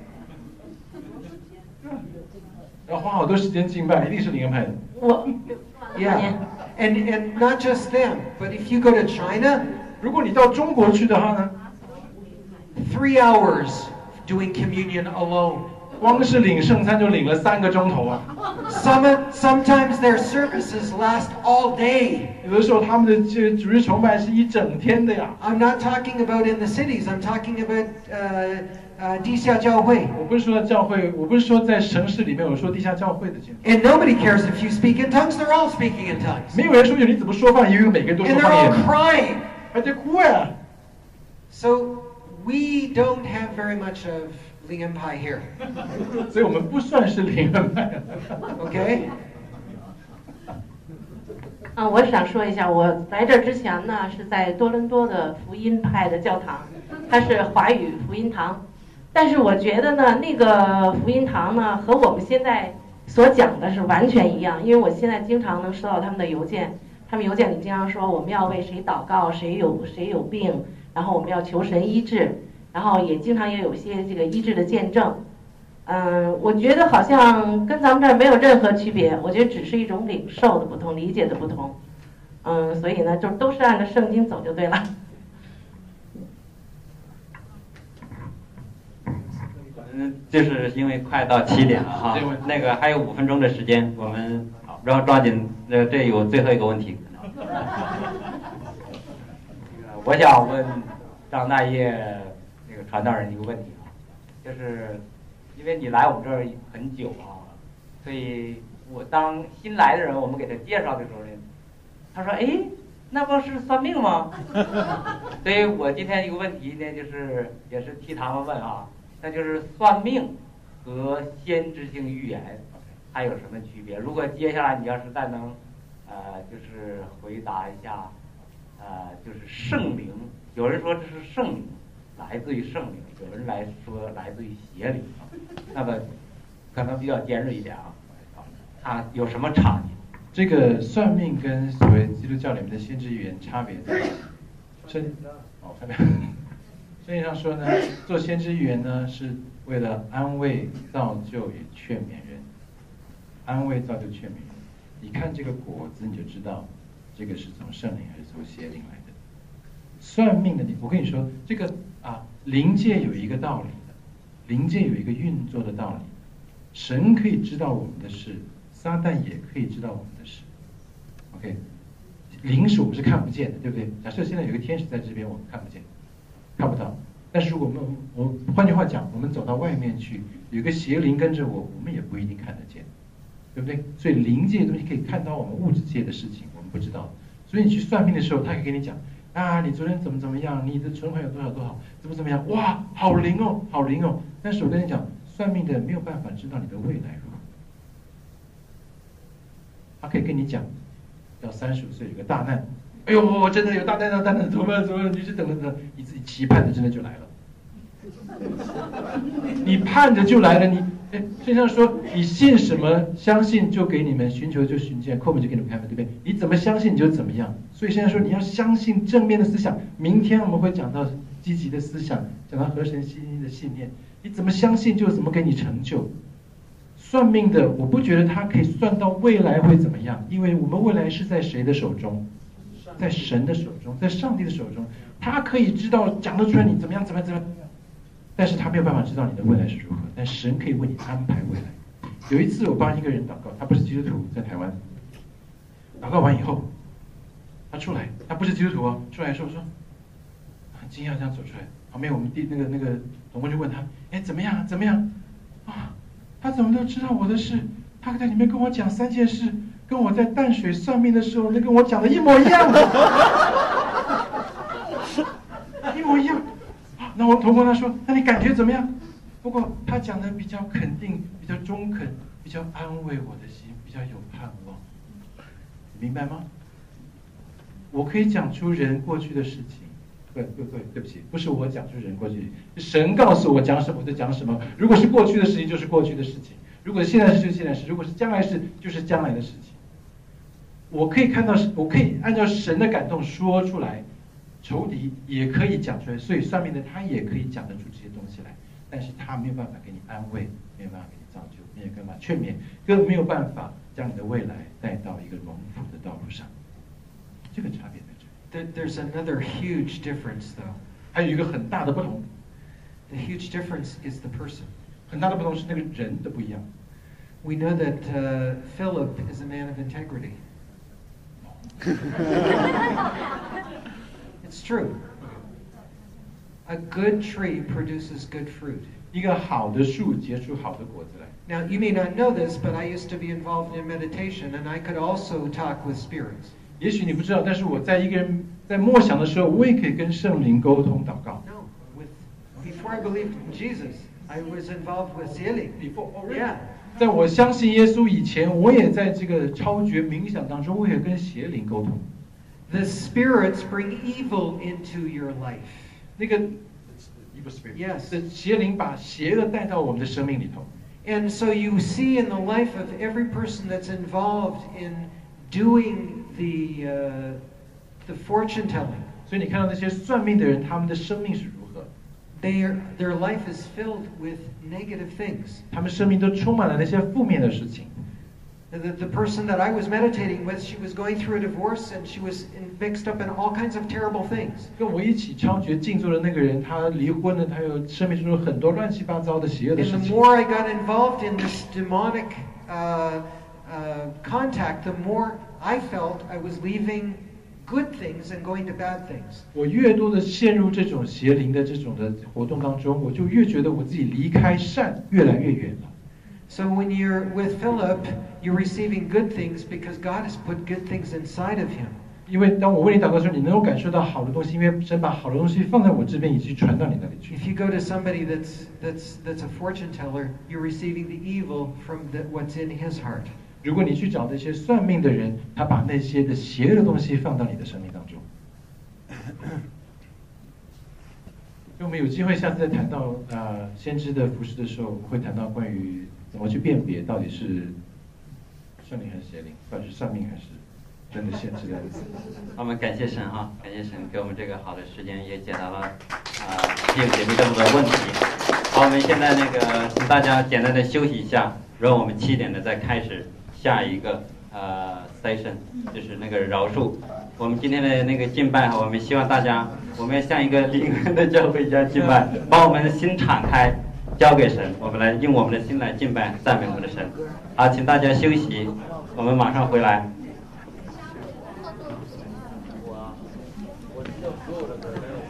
要花好多时间敬拜，一定是灵恩派的。 Yeah. And not just them, but if you go to China, 如果你到中国去的话呢 3 hours doing communion alone. 光是领圣餐就领了3个钟头啊。 Sometimes their services last all day. 有的时候他们的这主日崇拜是一整天的呀。 I'm not talking about in the cities. I'm talking about 地下教会。 我不是说教会，我不是说在城市里面，我说地下教会的情况。 And nobody cares if you speak in tongues. They're all speaking in tongues. 没有人说你怎么说话，因为每个人都说 And 方 they're 言。 all crying. 还在哭呀。 So we don't have very much of Ling and Pai here. 所以我们不算是灵恩派。 Okay? 我想说一下，我来这之前呢是在多伦多的福音派的教堂，它是华语福音堂。但是我觉得呢，那个福音堂呢和我们现在所讲的是完全一样，因为我现在经常能收到他们的邮件，他们邮件里经常说我们要为谁祷告，谁有病，然后我们要求神医治，然后也经常也有些这个医治的见证。我觉得好像跟咱们这儿没有任何区别，我觉得只是一种领受的不同，理解的不同。所以呢，就都是按照圣经走就对了。 就是因为快到7点了哈，那个还有5分钟的时间，我们然后抓紧，这有最后一个问题。我想问张大业那个传道人一个问题啊，就是因为你来我们这儿很久啊，所以我当新来的人，我们给他介绍的时候呢，他说：“哎，那不是算命吗？”所以我今天一个问题呢，就是也是替他们问啊。那就是算命和先知性预言它有什么区别？如果接下来你要是再能，就是回答一下，就是圣灵，有人说这是圣灵，来自于圣灵；有人来说来自于邪灵，那么可能比较尖锐一点啊。它有什么差别？ 这个算命跟所谓基督教里面的先知预言差别在哪？下面。圣经上说呢，做先知预言呢，是为了安慰、造就与劝勉人。安慰、造就、劝勉人。你看这个果子，你就知道这个是从圣灵还是从邪灵来的。算命的我跟你说，这个灵界有一个道理的，灵界有一个运作的道理。神可以知道我们的事，撒旦也可以知道我们的事。OK， 灵是我们是看不见的，对不对？假设现在有一个天使在这边，我们看不见。看不到，但是如果我换句话讲，我们走到外面去，有个邪灵跟着我们也不一定看得见，对不对？所以灵界的东西可以看到我们物质界的事情，我们不知道。所以你去算命的时候，他可以跟你讲你昨天怎么样，你的存款有多少，怎么样，哇，好灵哦，好灵哦。但是我跟你讲，算命的没有办法知道你的未来如何。他可以跟你讲，到35岁有个大难。哎呦，我真的有大难，怎么办？你是等，你自己期盼着，真的就来了。你盼着就来了，圣经上说，你信什么，相信就给你们，寻求就寻见，叩门就给你们开门，对不对？你怎么相信你就怎么样。所以现在说你要相信正面的思想。明天我们会讲到积极的思想，讲到合神心意的信念。你怎么相信就怎么给你成就。算命的，我不觉得他可以算到未来会怎么样，因为我们未来是在谁的手中？在神的手中，在上帝的手中，他可以知道讲得出来你怎么样，但是他没有办法知道你的未来是如何，但神可以为你安排未来。有一次我帮一个人祷告，他不是基督徒，在台湾，祷告完以后，他出来，他不是基督徒哦，出来的时候说，很惊讶这样走出来，旁边我们那个同工就问他，怎么样他怎么都知道我的事，他在里面跟我讲3件事。跟我在淡水算命的时候，跟我讲的一模一样，一模一样。那我同工他说，那你感觉怎么样？不过他讲的比较肯定，比较中肯，比较安慰我的心，比较有盼望。明白吗？ 我可以讲出人过去的事情。对不起，不是我讲出人过去，神告诉我讲什么我就讲什么。如果是过去的事情，就是过去的事情；如果是现在事，就是现在事；如果是将来事，就是将来的事情。我可以看到，我可以按照神的感动说出来，仇敌也可以讲出来，所以算命的他也可以讲得出这些东西来，但是他没有办法给你安慰，没有办法给你造就，没有办法劝勉，更没有办法将你的未来带到一个荣福的道路上。这个差别在这里。 There's another huge difference, though. 还有一个很大的不同。 The huge difference is the person. 很大的不同是那个人的不一样。 We know that Philip is a man of integrity. It's true. A good tree produces good fruit. 一个好的树结出好的果子来。 Now, you may not know this, but I used to be involved in meditation, and I could also talk with spirits. 也许你不知道，但是我在一个人在默想的时候，我也可以跟圣灵沟通祷告。 No, before I believed in Jesus, I was involved with healing. Yeah. 在我相信耶稣以前，我也在这个超觉冥想当中，我也跟邪灵沟通。 The spirits bring evil into your life. 那个 evil spirit. Yes. 邪灵把邪恶带到我们的生命里头。 And so you see in the life of every person that's involved in doing the fortune telling. 所以你看到那些算命的人，他们的生命是如何？ Their life is filled with negative things. 他们生命都充满了那些负面的事情。 The person that I was meditating with, she was going through a divorce and she was mixed up in all kinds of terrible things. 跟我一起超觉静坐的那个人，他离婚了，他有生命中有很多乱七八糟的邪恶的事情。 And the more I got involved in this demonic contact, the more I felt I was leaving good things and going to bad things. 我越多的陷入这种邪灵的这种的活动当中，我就越觉得我自己离开善越来越远了。 So when you're with Philip, you're receiving good things because God has put good things inside of him. 因为当我为你祷告的时候，你能够感受到好的东西，因为神把好的东西放在我这边，以及传到你那里去。 If you go to somebody that's a fortune teller, you're receiving the evil from what's in his heart. 如果你去找那些算命的人，他把那些的邪恶的东西放到你的生命当中。我们有机会下次再谈到先知的服事的时候，会谈到关于怎么去辨别到底是算命还是邪灵，到底是算命还是真的先知的。 我们感谢神哈，感谢神给我们这个好的时间，也解答了弟兄姐妹这么多问题。好，我们现在请大家简单的休息一下，然后我们7点的再开始下一个session， 就是饶恕。我们今天的敬拜哈，我们希望大家，我们要像一个灵恩的教会一样敬拜，把我们的心敞开，交给神，我们来用我们的心来敬拜赞美我们的神。好，请大家休息，我们马上回来。 我知道所有的可能。